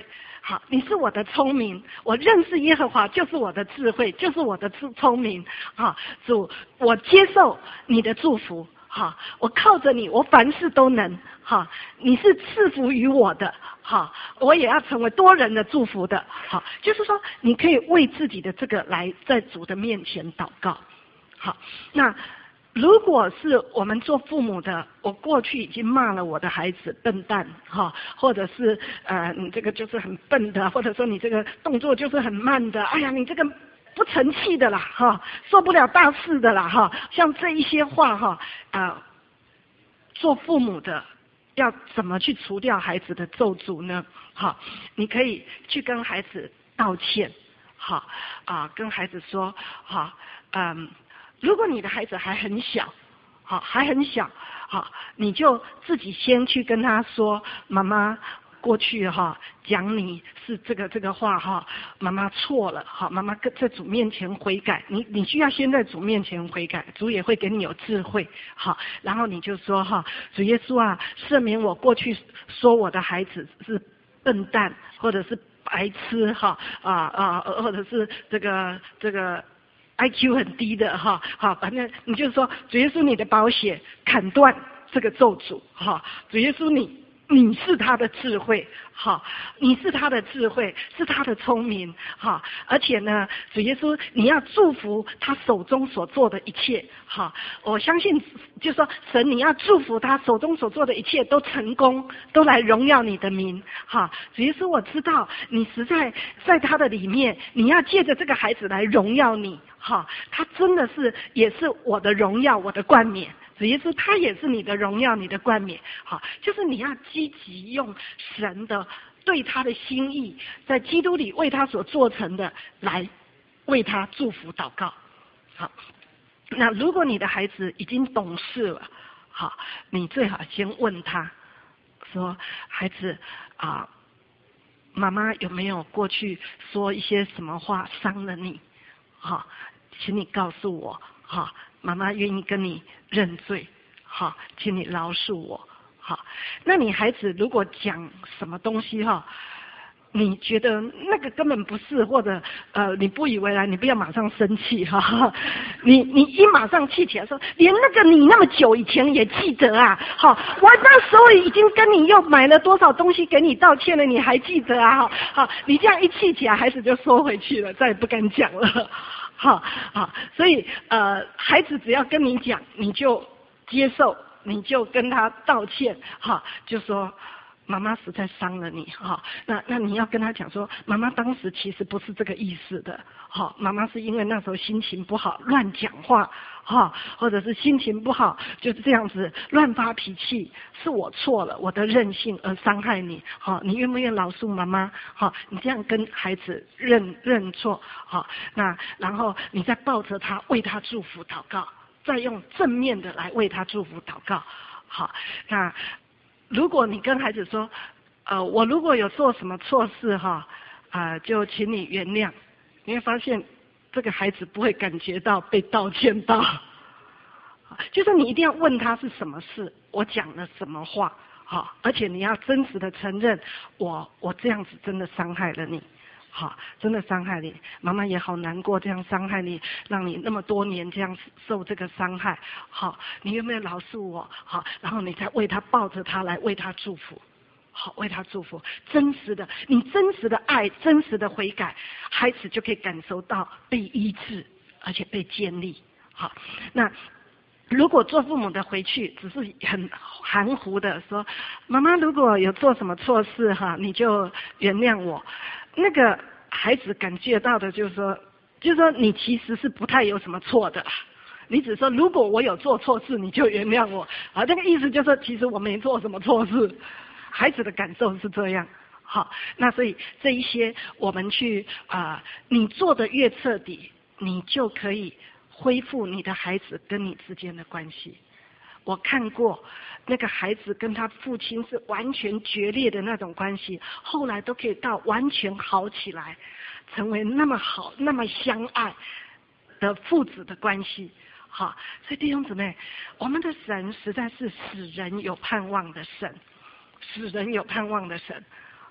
S1: 好，你是我的聪明，我认识耶和华就是我的智慧，就是我的智聪明。好，主，我接受你的祝福。好，我靠着你，我凡事都能。好，你是赐福于我的。好，我也要成为多人的祝福的。好，就是说你可以为自己的这个来在主的面前祷告。好，那如果是我们做父母的，我过去已经骂了我的孩子笨蛋，哈，或者是呃你这个就是很笨的，或者说你这个动作就是很慢的，哎呀你这个不成器的啦，哈，做不了大事的啦，哈，像这一些话哈，啊、呃，做父母的要怎么去除掉孩子的咒诅呢？好，你可以去跟孩子道歉，好啊、呃，跟孩子说，好，嗯。如果你的孩子还很小，好，还很小，好，你就自己先去跟他说，妈妈过去哈讲你是这个这个话哈，妈妈错了，好，妈妈在主面前悔改，你你需要先在主面前悔改，主也会给你有智慧，好，然后你就说哈，主耶稣啊，赦免我过去说我的孩子是笨蛋或者是白痴哈啊啊，或者是这个这个。I Q 很低的哈，好，反正你就说主耶稣你的宝血砍断这个咒诅哈，主耶稣你你是他的智慧哈，你是他的智慧，是他的聪明哈，而且呢，主耶稣你要祝福他手中所做的一切哈，我相信就说神你要祝福他手中所做的一切都成功，都来荣耀你的名哈，主耶稣我知道你实在在他的里面，你要借着这个孩子来荣耀你。好，他真的是也是我的荣耀，我的冠冕。主耶稣，他也是你的荣耀，你的冠冕。好，就是你要积极用神的对他的心意，在基督里为他所做成的，来为他祝福祷告。好，那如果你的孩子已经懂事了，好，你最好先问他说：“孩子啊，妈妈有没有过去说一些什么话伤了你？好。”请你告诉我，哈，妈妈愿意跟你认罪，好，请你饶恕我，好。那你孩子如果讲什么东西哈，你觉得那个根本不是，或者呃你不以为然，你不要马上生气哈。你你一马上气起来说，连那个你那么久以前也记得啊，好，我那时候已经跟你又买了多少东西给你道歉了，你还记得啊？好，你这样一气起来，孩子就收回去了，再也不敢讲了。好好，所以呃，孩子只要跟你讲，你就接受，你就跟他道歉，哈，就说妈妈实在伤了你，哈，那那你要跟他讲说，妈妈当时其实不是这个意思的，哈，妈妈是因为那时候心情不好乱讲话，哈，或者是心情不好就是这样子乱发脾气，是我错了，我的任性而伤害你，好，你愿不愿意饶恕妈妈？好，你这样跟孩子认认错，好，那然后你再抱着他为他祝福祷告，再用正面的来为他祝福祷告，好，那如果你跟孩子说，呃，我如果有做什么错事哈，啊、呃，就请你原谅，你会发现这个孩子不会感觉到被道歉到，就是你一定要问他是什么事，我讲了什么话，好，而且你要真实的承认，我我这样子真的伤害了你。好，真的伤害你，妈妈也好难过，这样伤害你，让你那么多年这样受这个伤害。好，你有没有饶恕我？好，然后你再为他抱着他来为他祝福，好，为他祝福，真实的，你真实的爱，真实的悔改，孩子就可以感受到被医治，而且被建立。好，那如果做父母的回去只是很含糊的说，妈妈如果有做什么错事哈，你就原谅我。那个孩子感觉到的就是说，就是说你其实是不太有什么错的，你只说如果我有做错事，你就原谅我。啊，那个意思就是说，其实我没做什么错事。孩子的感受是这样。好，那所以这一些我们去啊、呃，你做的越彻底，你就可以恢复你的孩子跟你之间的关系。我看过那个孩子跟他父亲是完全决裂的那种关系，后来都可以到完全好起来，成为那么好那么相爱的父子的关系。好，所以弟兄姊妹，我们的神实在是使人有盼望的神，使人有盼望的神。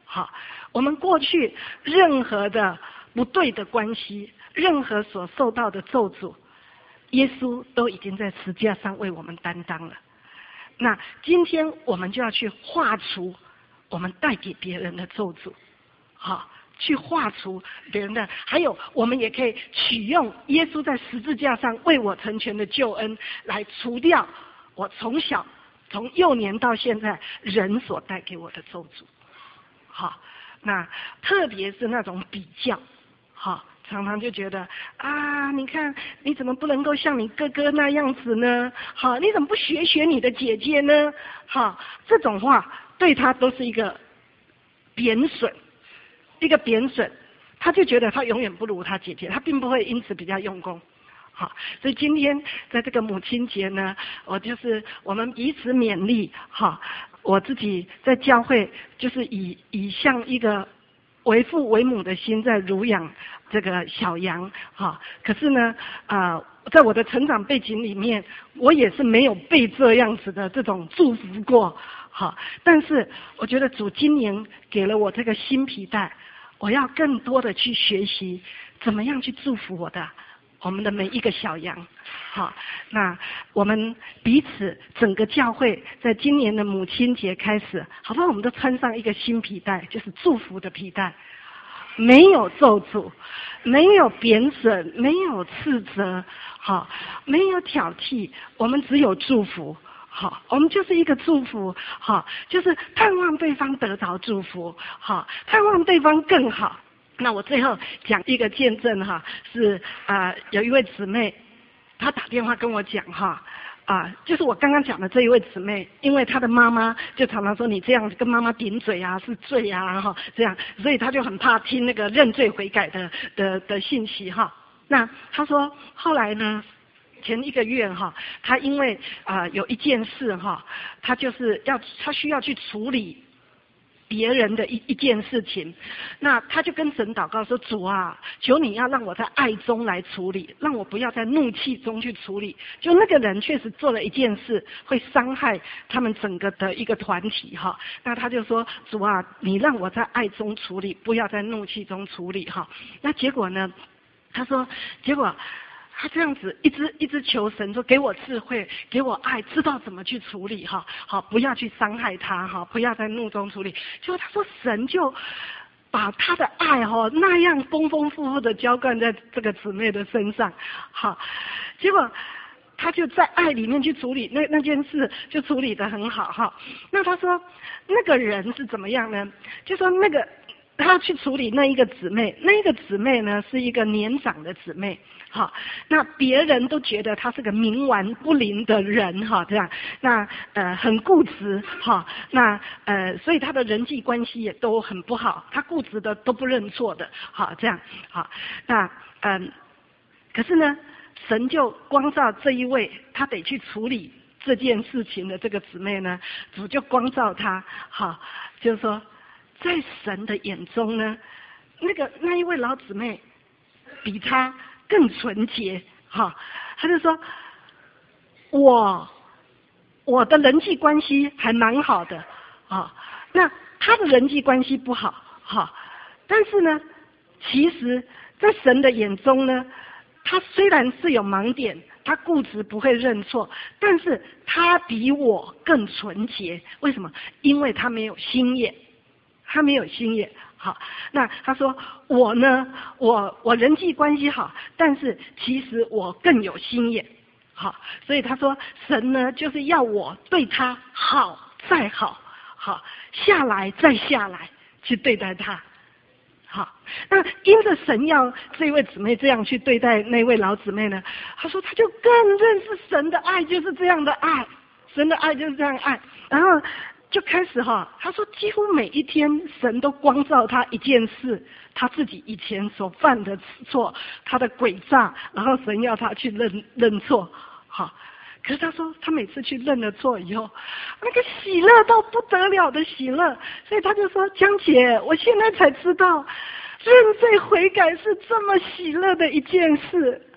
S1: 好，我们过去任何的不对的关系，任何所受到的咒诅，耶稣都已经在十字架上为我们担当了。那今天我们就要去化除我们带给别人的咒诅，好，去化除别人的，还有我们也可以取用耶稣在十字架上为我成全的救恩，来除掉我从小从幼年到现在人所带给我的咒诅。好，那特别是那种比较，好，常常就觉得啊，你看你怎么不能够像你哥哥那样子呢？好，你怎么不学学你的姐姐呢？好，这种话对他都是一个贬损，一个贬损，他就觉得他永远不如他姐姐，他并不会因此比较用功。好，所以今天在这个母亲节呢，我就是我们彼此勉励。好，我自己在教会就是以以像一个为父为母的心在乳养这个小羊。好，可是呢，啊、呃，在我的成长背景里面，我也是没有被这样子的这种祝福过。好，但是我觉得主今年给了我这个新皮带，我要更多的去学习怎么样去祝福我的我们的每一个小羊。好，那我们彼此整个教会在今年的母亲节开始，好不好？我们都穿上一个新皮带，就是祝福的皮带，没有咒诅，没有贬损，没有斥责，好，没有挑剔，我们只有祝福。好，我们就是一个祝福，好，就是盼望对方得着祝福，好，盼望对方更好。那我最后讲一个见证哈，是啊、呃，有一位姊妹，她打电话跟我讲哈，啊、呃，就是我刚刚讲的这一位姊妹，因为她的妈妈就常常说你这样跟妈妈顶嘴啊是罪啊哈，这样，所以她就很怕听那个认罪悔改的的的信息哈。那她说后来呢？前一个月哈，他因为啊、呃、有一件事哈，他就是要他需要去处理别人的一一件事情，那他就跟神祷告说：主啊，求你要让我在爱中来处理，让我不要在怒气中去处理。就那个人确实做了一件事，会伤害他们整个的一个团体哈。那他就说：主啊，你让我在爱中处理，不要在怒气中处理哈。那结果呢？他说，结果。他这样子一直一直求神说给我智慧，给我爱，知道怎么去处理哈，好，不要去伤害他哈，不要在怒中处理。结果他说神就把他的爱哈那样丰丰富富的浇灌在这个姊妹的身上，好，结果他就在爱里面去处理那那件事，就处理得很好哈。那他说那个人是怎么样呢？就说那个。他要去处理那一个姊妹，那一个姊妹呢是一个年长的姊妹，好，那别人都觉得她是个冥顽不灵的人哈，这样，那呃很固执哈，那呃所以她的人际关系也都很不好，她固执的都不认错的，好这样，好，那嗯、呃，可是呢，神就光照这一位，他得去处理这件事情的这个姊妹呢，主就光照她，好，就是说。在神的眼中呢，那个那一位老姊妹比他更纯洁，哈，他就说，我我的人际关系还蛮好的，啊，那他的人际关系不好，哈，但是呢，其实，在神的眼中呢，他虽然是有盲点，他固执不会认错，但是他比我更纯洁，为什么？因为他没有心眼。他没有心眼，好，那他说我呢，我我人际关系好，但是其实我更有心眼，好，所以他说神呢就是要我对他好再好，好下来再下来去对待他，好，那因着神要这位姊妹这样去对待那位老姊妹呢，他说他就更认识神的爱就是这样的爱，神的爱就是这样爱，然后。就开始哈，他说几乎每一天神都光照他一件事，他自己以前所犯的错，他的诡诈，然后神要他去认认错，好，可是他说他每次去认了错以后，那个喜乐到不得了的喜乐，所以他就说江姐，我现在才知道认罪悔改是这么喜乐的一件事。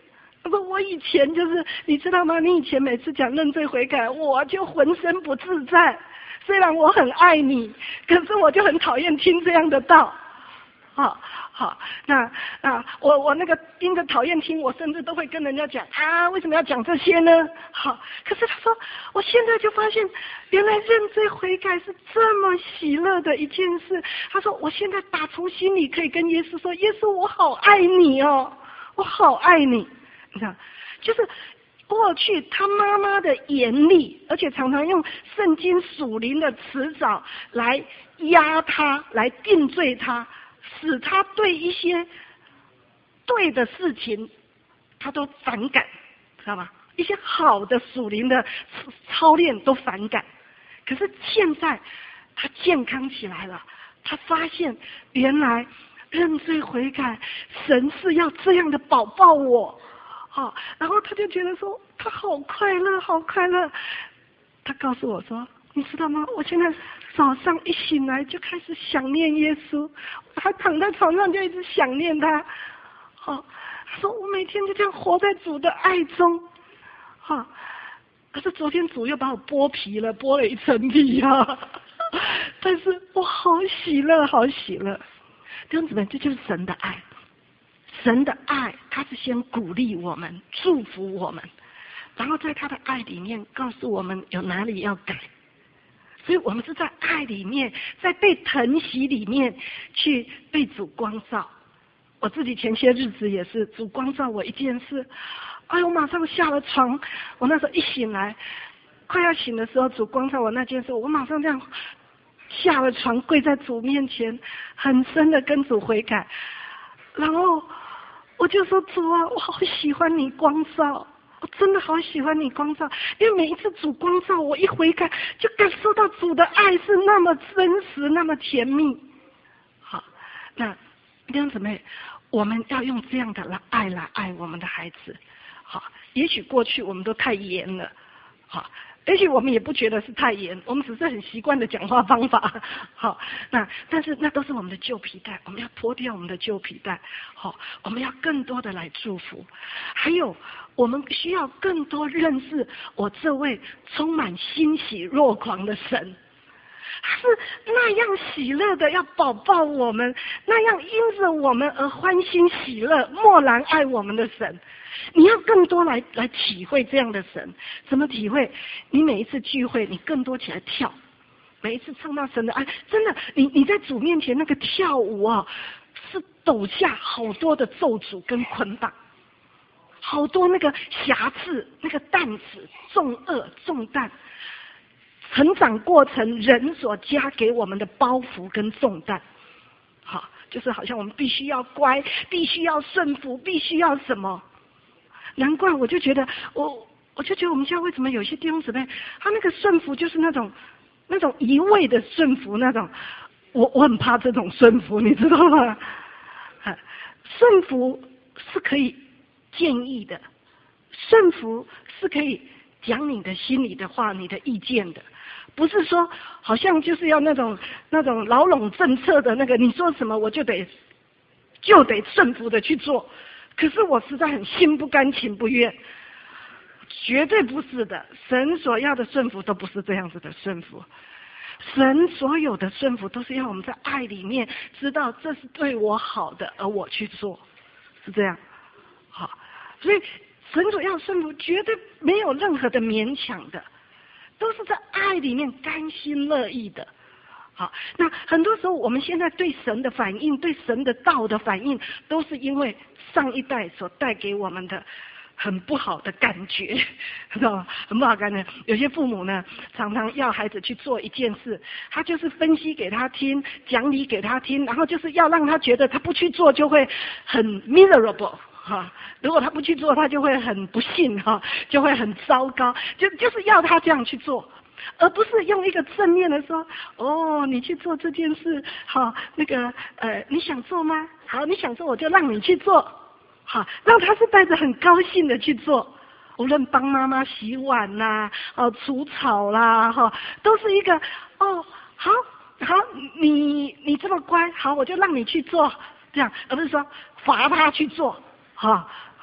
S1: 他说我以前就是你知道吗？你以前每次讲认罪悔改，我就浑身不自在。虽然我很爱你，可是我就很讨厌听这样的道。好，好，那啊，我我那个因着讨厌听，我甚至都会跟人家讲啊，为什么要讲这些呢？好，可是他说，我现在就发现，原来认罪悔改是这么喜乐的一件事。他说，我现在打从心里可以跟耶稣说，耶稣，我好爱你哦，我好爱你。你看，就是过去他妈妈的严厉，而且常常用圣经属灵的辞藻来压他，来定罪他，使他对一些对的事情他都反感，知道吗？一些好的属灵的操练都反感。可是现在他健康起来了，他发现原来认罪悔改，神是要这样的保抱我。好，然后他就觉得说他好快乐，好快乐。他告诉我说，你知道吗？我现在早上一醒来就开始想念耶稣，我还躺在床上就一直想念他。好，他说我每天就这样活在主的爱中。好，可是昨天主又把我剥皮了，剥了一层皮啊。但是我好喜乐，好喜乐。弟兄姊妹，这就是神的爱。神的爱，他是先鼓励我们，祝福我们，然后在他的爱里面告诉我们有哪里要改。所以我们是在爱里面，在被疼惜里面去被主光照。我自己前些日子也是，主光照我一件事，哎呦，我马上下了床。我那时候一醒来，快要醒的时候，主光照我那件事，我马上这样下了床，跪在主面前，很深的跟主悔改。然后我就说，主啊，我好喜欢你光照，我真的好喜欢你光照，因为每一次主光照我一悔改，就感受到主的爱是那么真实，那么甜蜜。好，那弟兄姊妹，我们要用这样的来爱来爱我们的孩子。好，也许过去我们都太严了，好，也许我们也不觉得是太严，我们只是很习惯的讲话方法。好，那但是那都是我们的旧皮带，我们要脱掉我们的旧皮带。好，我们要更多的来祝福。还有，我们需要更多认识我这位充满欣喜若狂的神。他是那样喜乐的要保抱我们，那样因着我们而欢欣喜乐，默然爱我们的神。你要更多来来体会这样的神。怎么体会？你每一次聚会，你更多起来跳，每一次唱到神的爱，真的，你你在主面前那个跳舞啊，是抖下好多的咒诅跟捆绑，好多那个瑕疵，那个担子，重恶重担。成长过程人所加给我们的包袱跟重担，好，就是好像我们必须要乖，必须要顺服，必须要什么？难怪我就觉得，我我就觉得我们教会怎么有些弟兄姊妹，他那个顺服就是那种那种一味的顺服，那种我我很怕这种顺服，你知道吗？顺服是可以建议的，顺服是可以讲你的心里的话，你的意见的。不是说好像就是要那种那种牢笼政策的那个，你说什么我就得就得顺服的去做。可是我实在很心不甘情不愿，绝对不是的。神所要的顺服都不是这样子的顺服，神所有的顺服都是要我们在爱里面知道这是对我好的，而我去做，是这样。好，所以神所要的顺服绝对没有任何的勉强的。都是在爱里面甘心乐意的。好，那很多时候我们现在对神的反应，对神的道的反应，都是因为上一代所带给我们的很不好的感觉，知道吗？很不好感觉。有些父母呢，常常要孩子去做一件事，他就是分析给他听，讲理给他听，然后就是要让他觉得他不去做就会很 miserable。哈，如果他不去做，他就会很不幸哈，就会很糟糕，就就是要他这样去做，而不是用一个正面的说，哦，你去做这件事，好，那个呃，你想做吗？好，你想做我就让你去做，好，让他是带着很高兴的去做，无论帮妈妈洗碗啦，哦，除草啦，哈，都是一个哦，好，好，你你这么乖，好，我就让你去做，这样，而不是说罚他去做。好，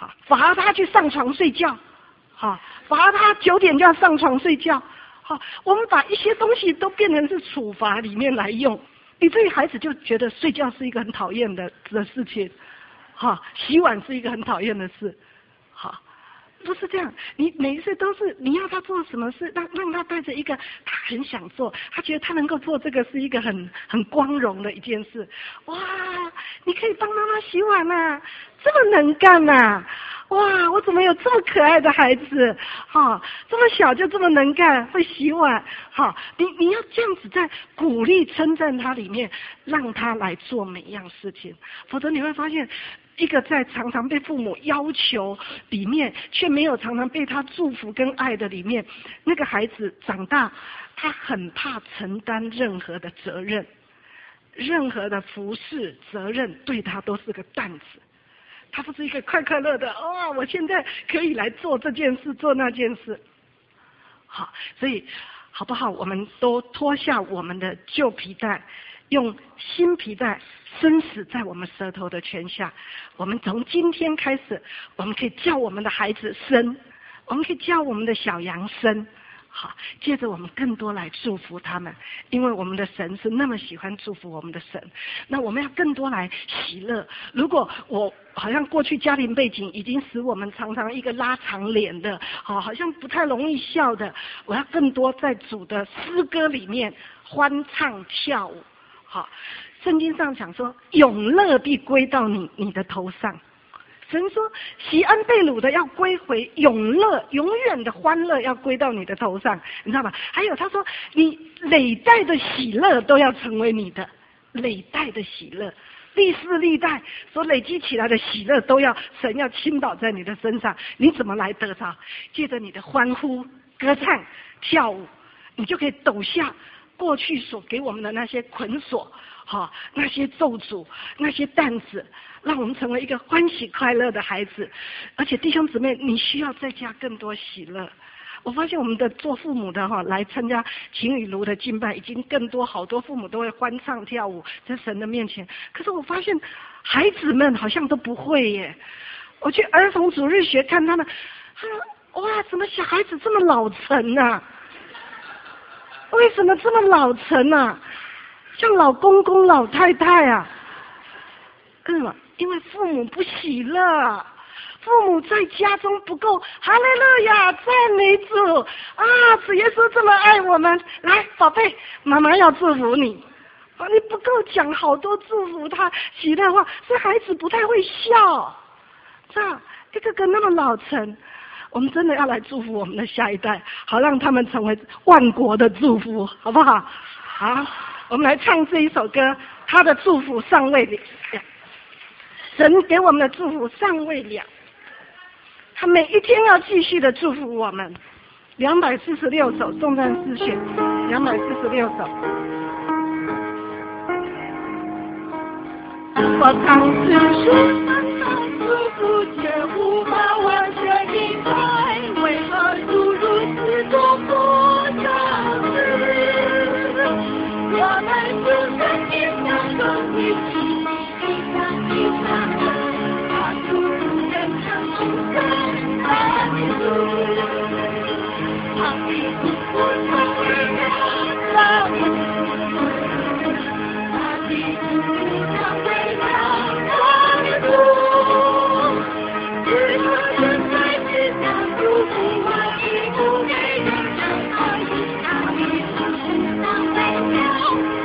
S1: 好，罚他去上床睡觉，好，罚他九点就要上床睡觉，好，我们把一些东西都变成是处罚里面来用，以至于孩子就觉得睡觉是一个很讨厌的的事情，好，洗碗是一个很讨厌的事，好。不是这样，你每一次都是你要他做什么事，让让他带着一个他很想做，他觉得他能够做这个是一个很很光荣的一件事。哇，你可以帮妈妈洗碗啊，这么能干啊！哇，我怎么有这么可爱的孩子？哈、哦，这么小就这么能干，会洗碗。好、哦，你你要这样子在鼓励称赞他里面，让他来做每一样事情，否则你会发现。一个在常常被父母要求里面，却没有常常被他祝福跟爱的里面，那个孩子长大，他很怕承担任何的责任，任何的服侍责任对他都是个担子。他不是一个快快乐的，哇、哦，我现在可以来做这件事，做那件事。好，所以好不好？我们都脱下我们的旧皮带，用新皮带。生死在我们舌头的权下，我们从今天开始，我们可以叫我们的孩子生，我们可以叫我们的小羊生，好，接着我们更多来祝福他们，因为我们的神是那么喜欢祝福我们的神，那我们要更多来喜乐。如果我好像过去家庭背景已经使我们常常一个拉长脸的，好，好像不太容易笑的，我要更多在主的诗歌里面欢唱跳舞，好。圣经上讲说，永乐必归到你你的头上。神说，喜恩被掳的要归回，永乐永远的欢乐要归到你的头上，你知道吗？还有他说，你累代的喜乐都要成为你的，累代的喜乐，历世历代所累积起来的喜乐都要神要倾倒在你的身上。你怎么来得着？借着你的欢呼、歌唱、跳舞，你就可以抖下过去所给我们的那些捆锁。好，那些咒诅，那些担子，让我们成为一个欢喜快乐的孩子。而且弟兄姊妹，你需要再加更多喜乐。我发现我们的做父母的哈，来参加情与炉的敬拜，已经更多，好多父母都会欢唱跳舞在神的面前。可是我发现孩子们好像都不会耶。我去儿童主日学看他们，他说哇，怎么小孩子这么老成啊？为什么这么老成啊？像老公公老太太啊，为什么？因为父母不喜乐，父母在家中不够哈利路亚赞美主啊！主耶稣这么爱我们，来宝贝，妈妈要祝福你啊！你不够讲好多祝福他喜乐话，所以孩子不太会笑，这样一个个那么老成。我们真的要来祝福我们的下一代，好让他们成为万国的祝福，好不好？好。我们来唱这一首歌，他的祝福尚未了，神给我们的祝福尚未了，他每一天要继续的祝福我们。两百四十六首颂赞诗选，两百四十六首。我唱诗是神的祝福，却无法完全明白，为何主如此多不相识。我们就在天上共一起，一唱一唱的，把主人唱出神爱主，唱一主我成为了老主，唱一主成为了老主，只有人在世上祝福我，一不给人生爱，唱一主成为了。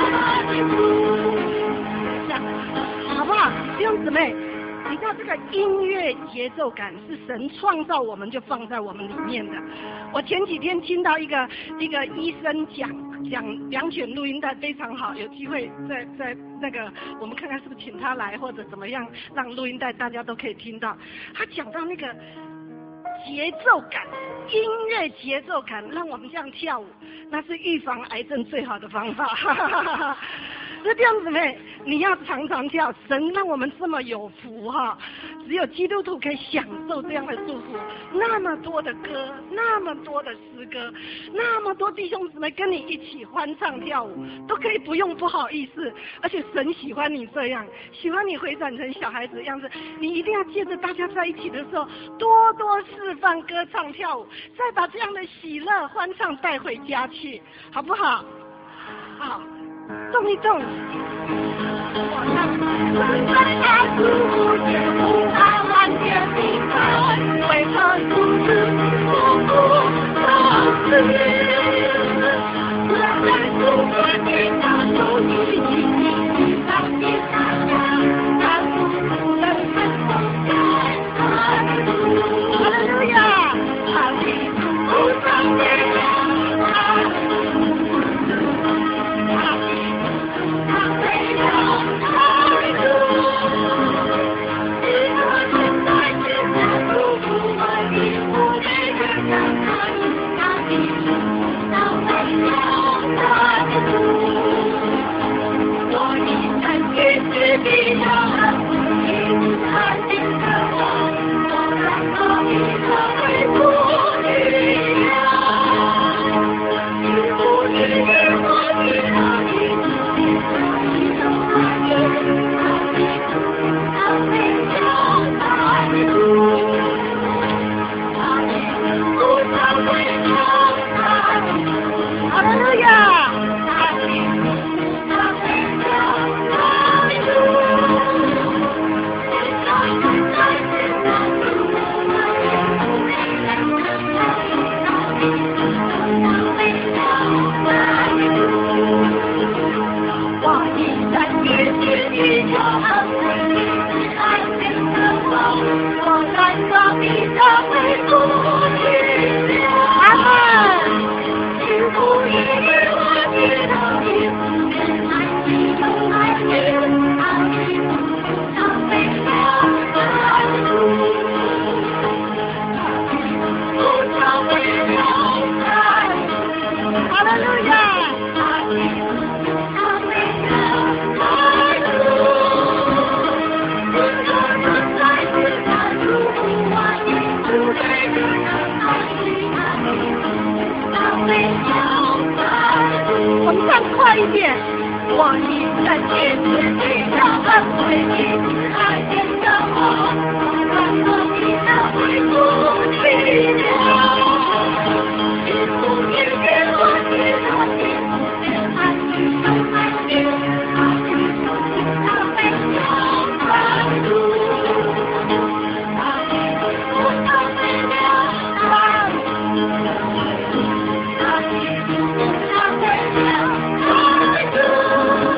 S1: 好不好，弟兄姊妹？你知道这个音乐节奏感是神创造我们就放在我们里面的。我前几天听到一个一个医生讲讲两卷录音带非常好，有机会在在那个我们看看是不是请他来或者怎么样，让录音带大家都可以听到。他讲到那个节奏感，音乐节奏感，让我们这样跳舞，那是预防癌症最好的方法。 那弟兄姊妹，你要常常跳，神让我们这么有福哈，只有基督徒可以享受这样的祝福。那么多的歌，那么多的诗歌，那么多弟兄姊妹跟你一起欢唱跳舞，都可以不用不好意思，而且神喜欢你这样，喜欢你回转成小孩子的样子。你一定要借着大家在一起的时候，多多释放歌唱跳舞，再把这样的喜乐欢唱带回家去，好不好？好，动一动。我让在他主间呼喊万天平安，为他主子祝福到死。我在主的天堂有你一起上天上下，让主的神风干。哈利路亚，哈利路上天堂。我们再快一点。我一生一世去要恩惠你，爱见的我，让我你的恢复力量。一步一步我知道你不变，爱你深爱你，爱你从到飞翔快路，爱你从到飞翔快路，爱你从到飞翔快路。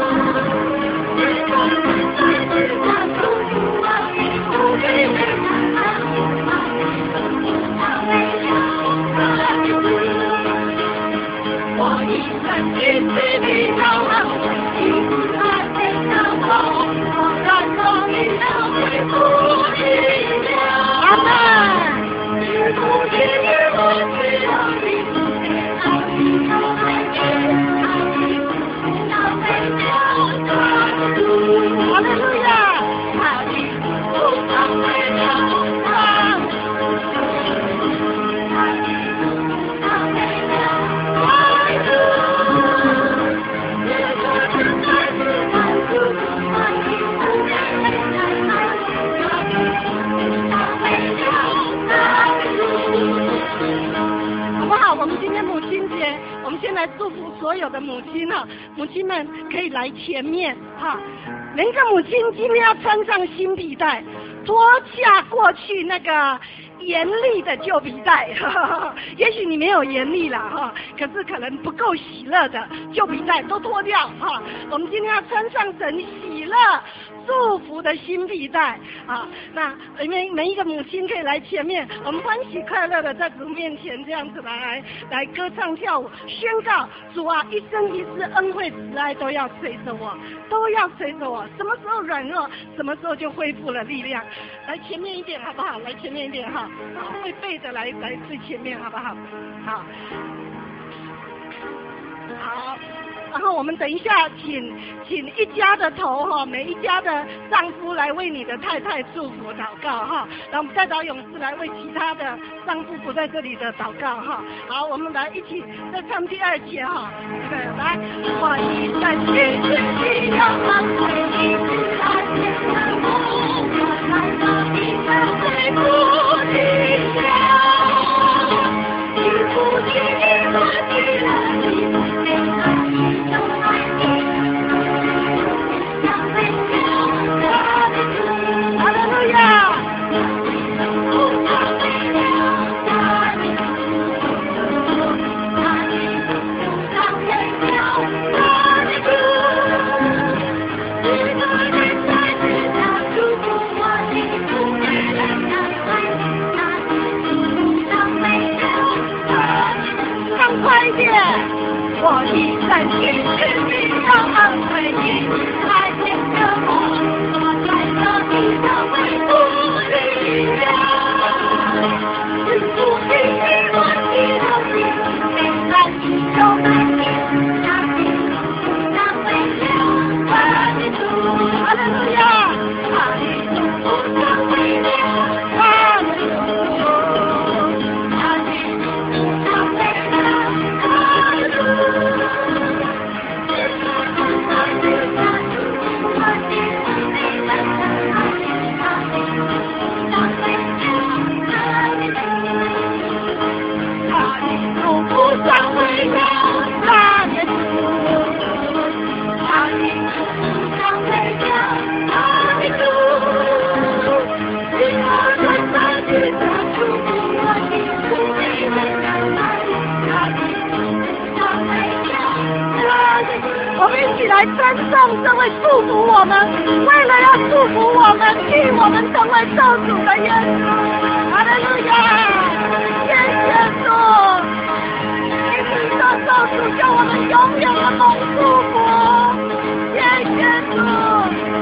S1: 我一生一世你要让我一直爱非常好，我感到你的恢复力量。阿门。一步一步我知道你不变，爱你到爱你，爱你从到飞翔快路。哈利路亚，哈利从到飞翔快路。好不好？我们今天母亲节，我们先来祝福所有的母亲哈，母亲们可以来前面哈。每一个母亲今天要穿上新皮带，脱下过去那个严厉的旧皮带，也许你没有严厉了哈，可是可能不够喜乐的旧皮带都脱掉哈。我们今天要穿上神喜乐祝福的新皮带啊！那每每一个母亲可以来前面，我们欢喜快乐的在主面前这样子来来歌唱跳舞，宣告主啊，一生一世恩惠慈爱都要随着我，都要随着我。什么时候软弱，什么时候就恢复了力量。来前面一点好不好？来前面一点哈，会背的来来最前面好不好？好，好。 然后我们等一下请请一家的头哈，每一家的丈夫来为你的太太祝福祷告哈，然后我们代祷勇士来为其他的丈夫不在这里的祷告哈。好，我们来一起再唱第二节哈。对，来，我一生一世的仰望为你来见的梦，我来到你的最不的家。你不记得我记得你，每个心中爱你，像微笑的主。哈利路亚！不要为了他的主，他的主上微笑他的主。许多人在知道祝福我的主，没人能爱他的主上微笑。唱快一点！我一生一世的仰望为你来见的梦，我在这里的为不离家。是不是你我记得你，每晚你都爱你，那你那微笑他的主。哈利路亚！他的主不上微了他的主。我们一起来赞颂这位祝福我们，为了要祝福我们，替我们成为受主的耶稣。哈利路亚！谢谢主，你是这受主叫我们永远的蒙祝福。谢谢主。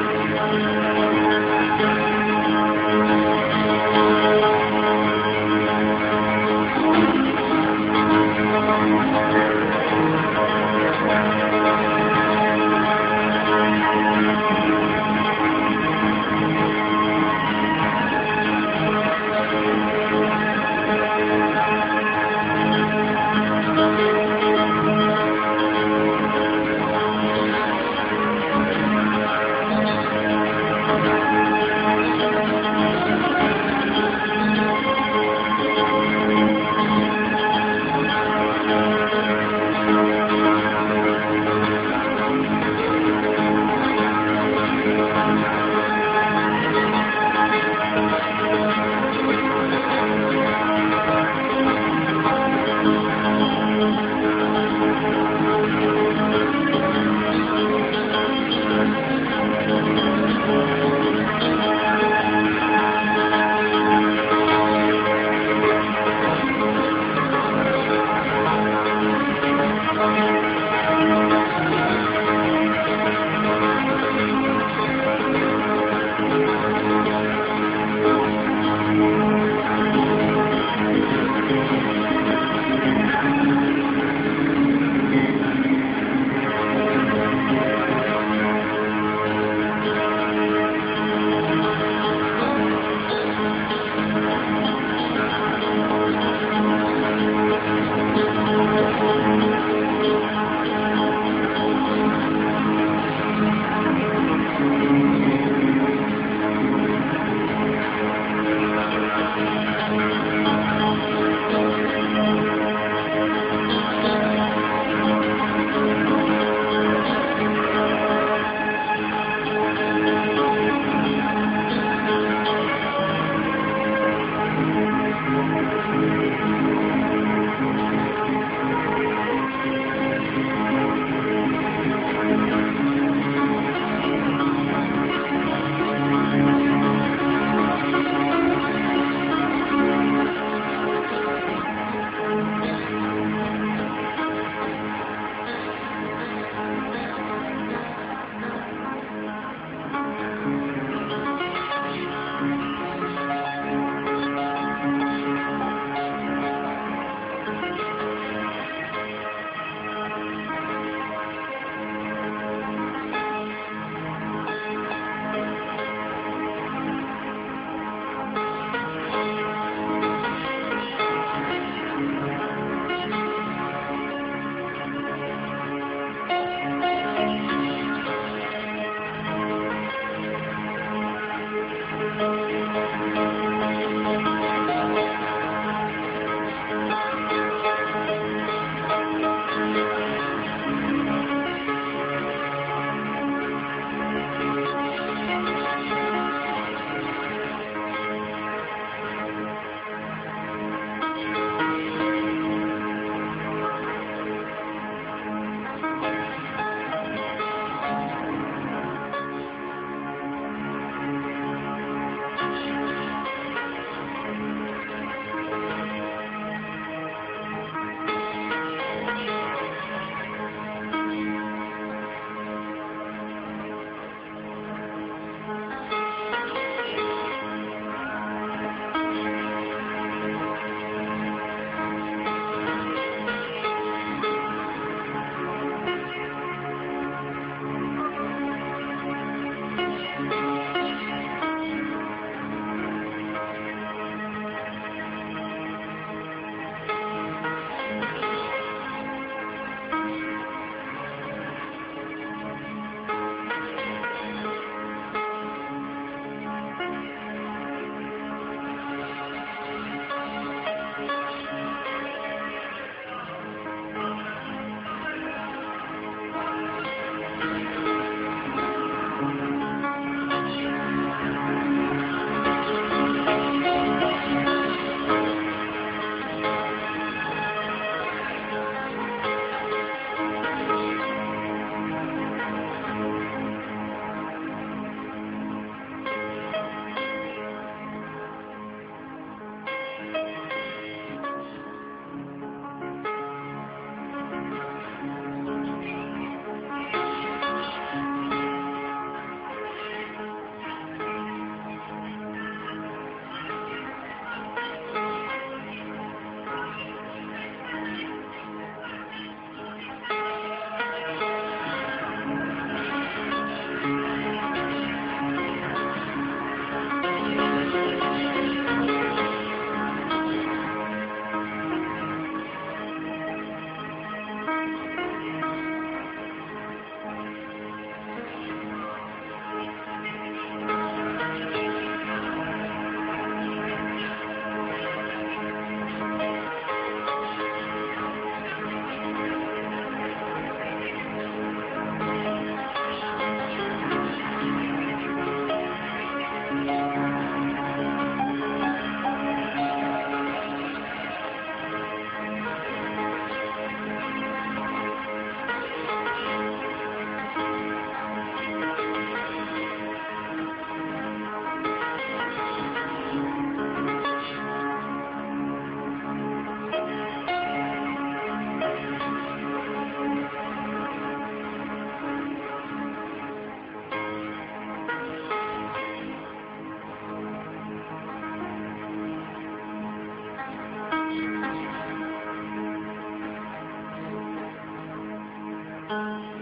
S1: 嗯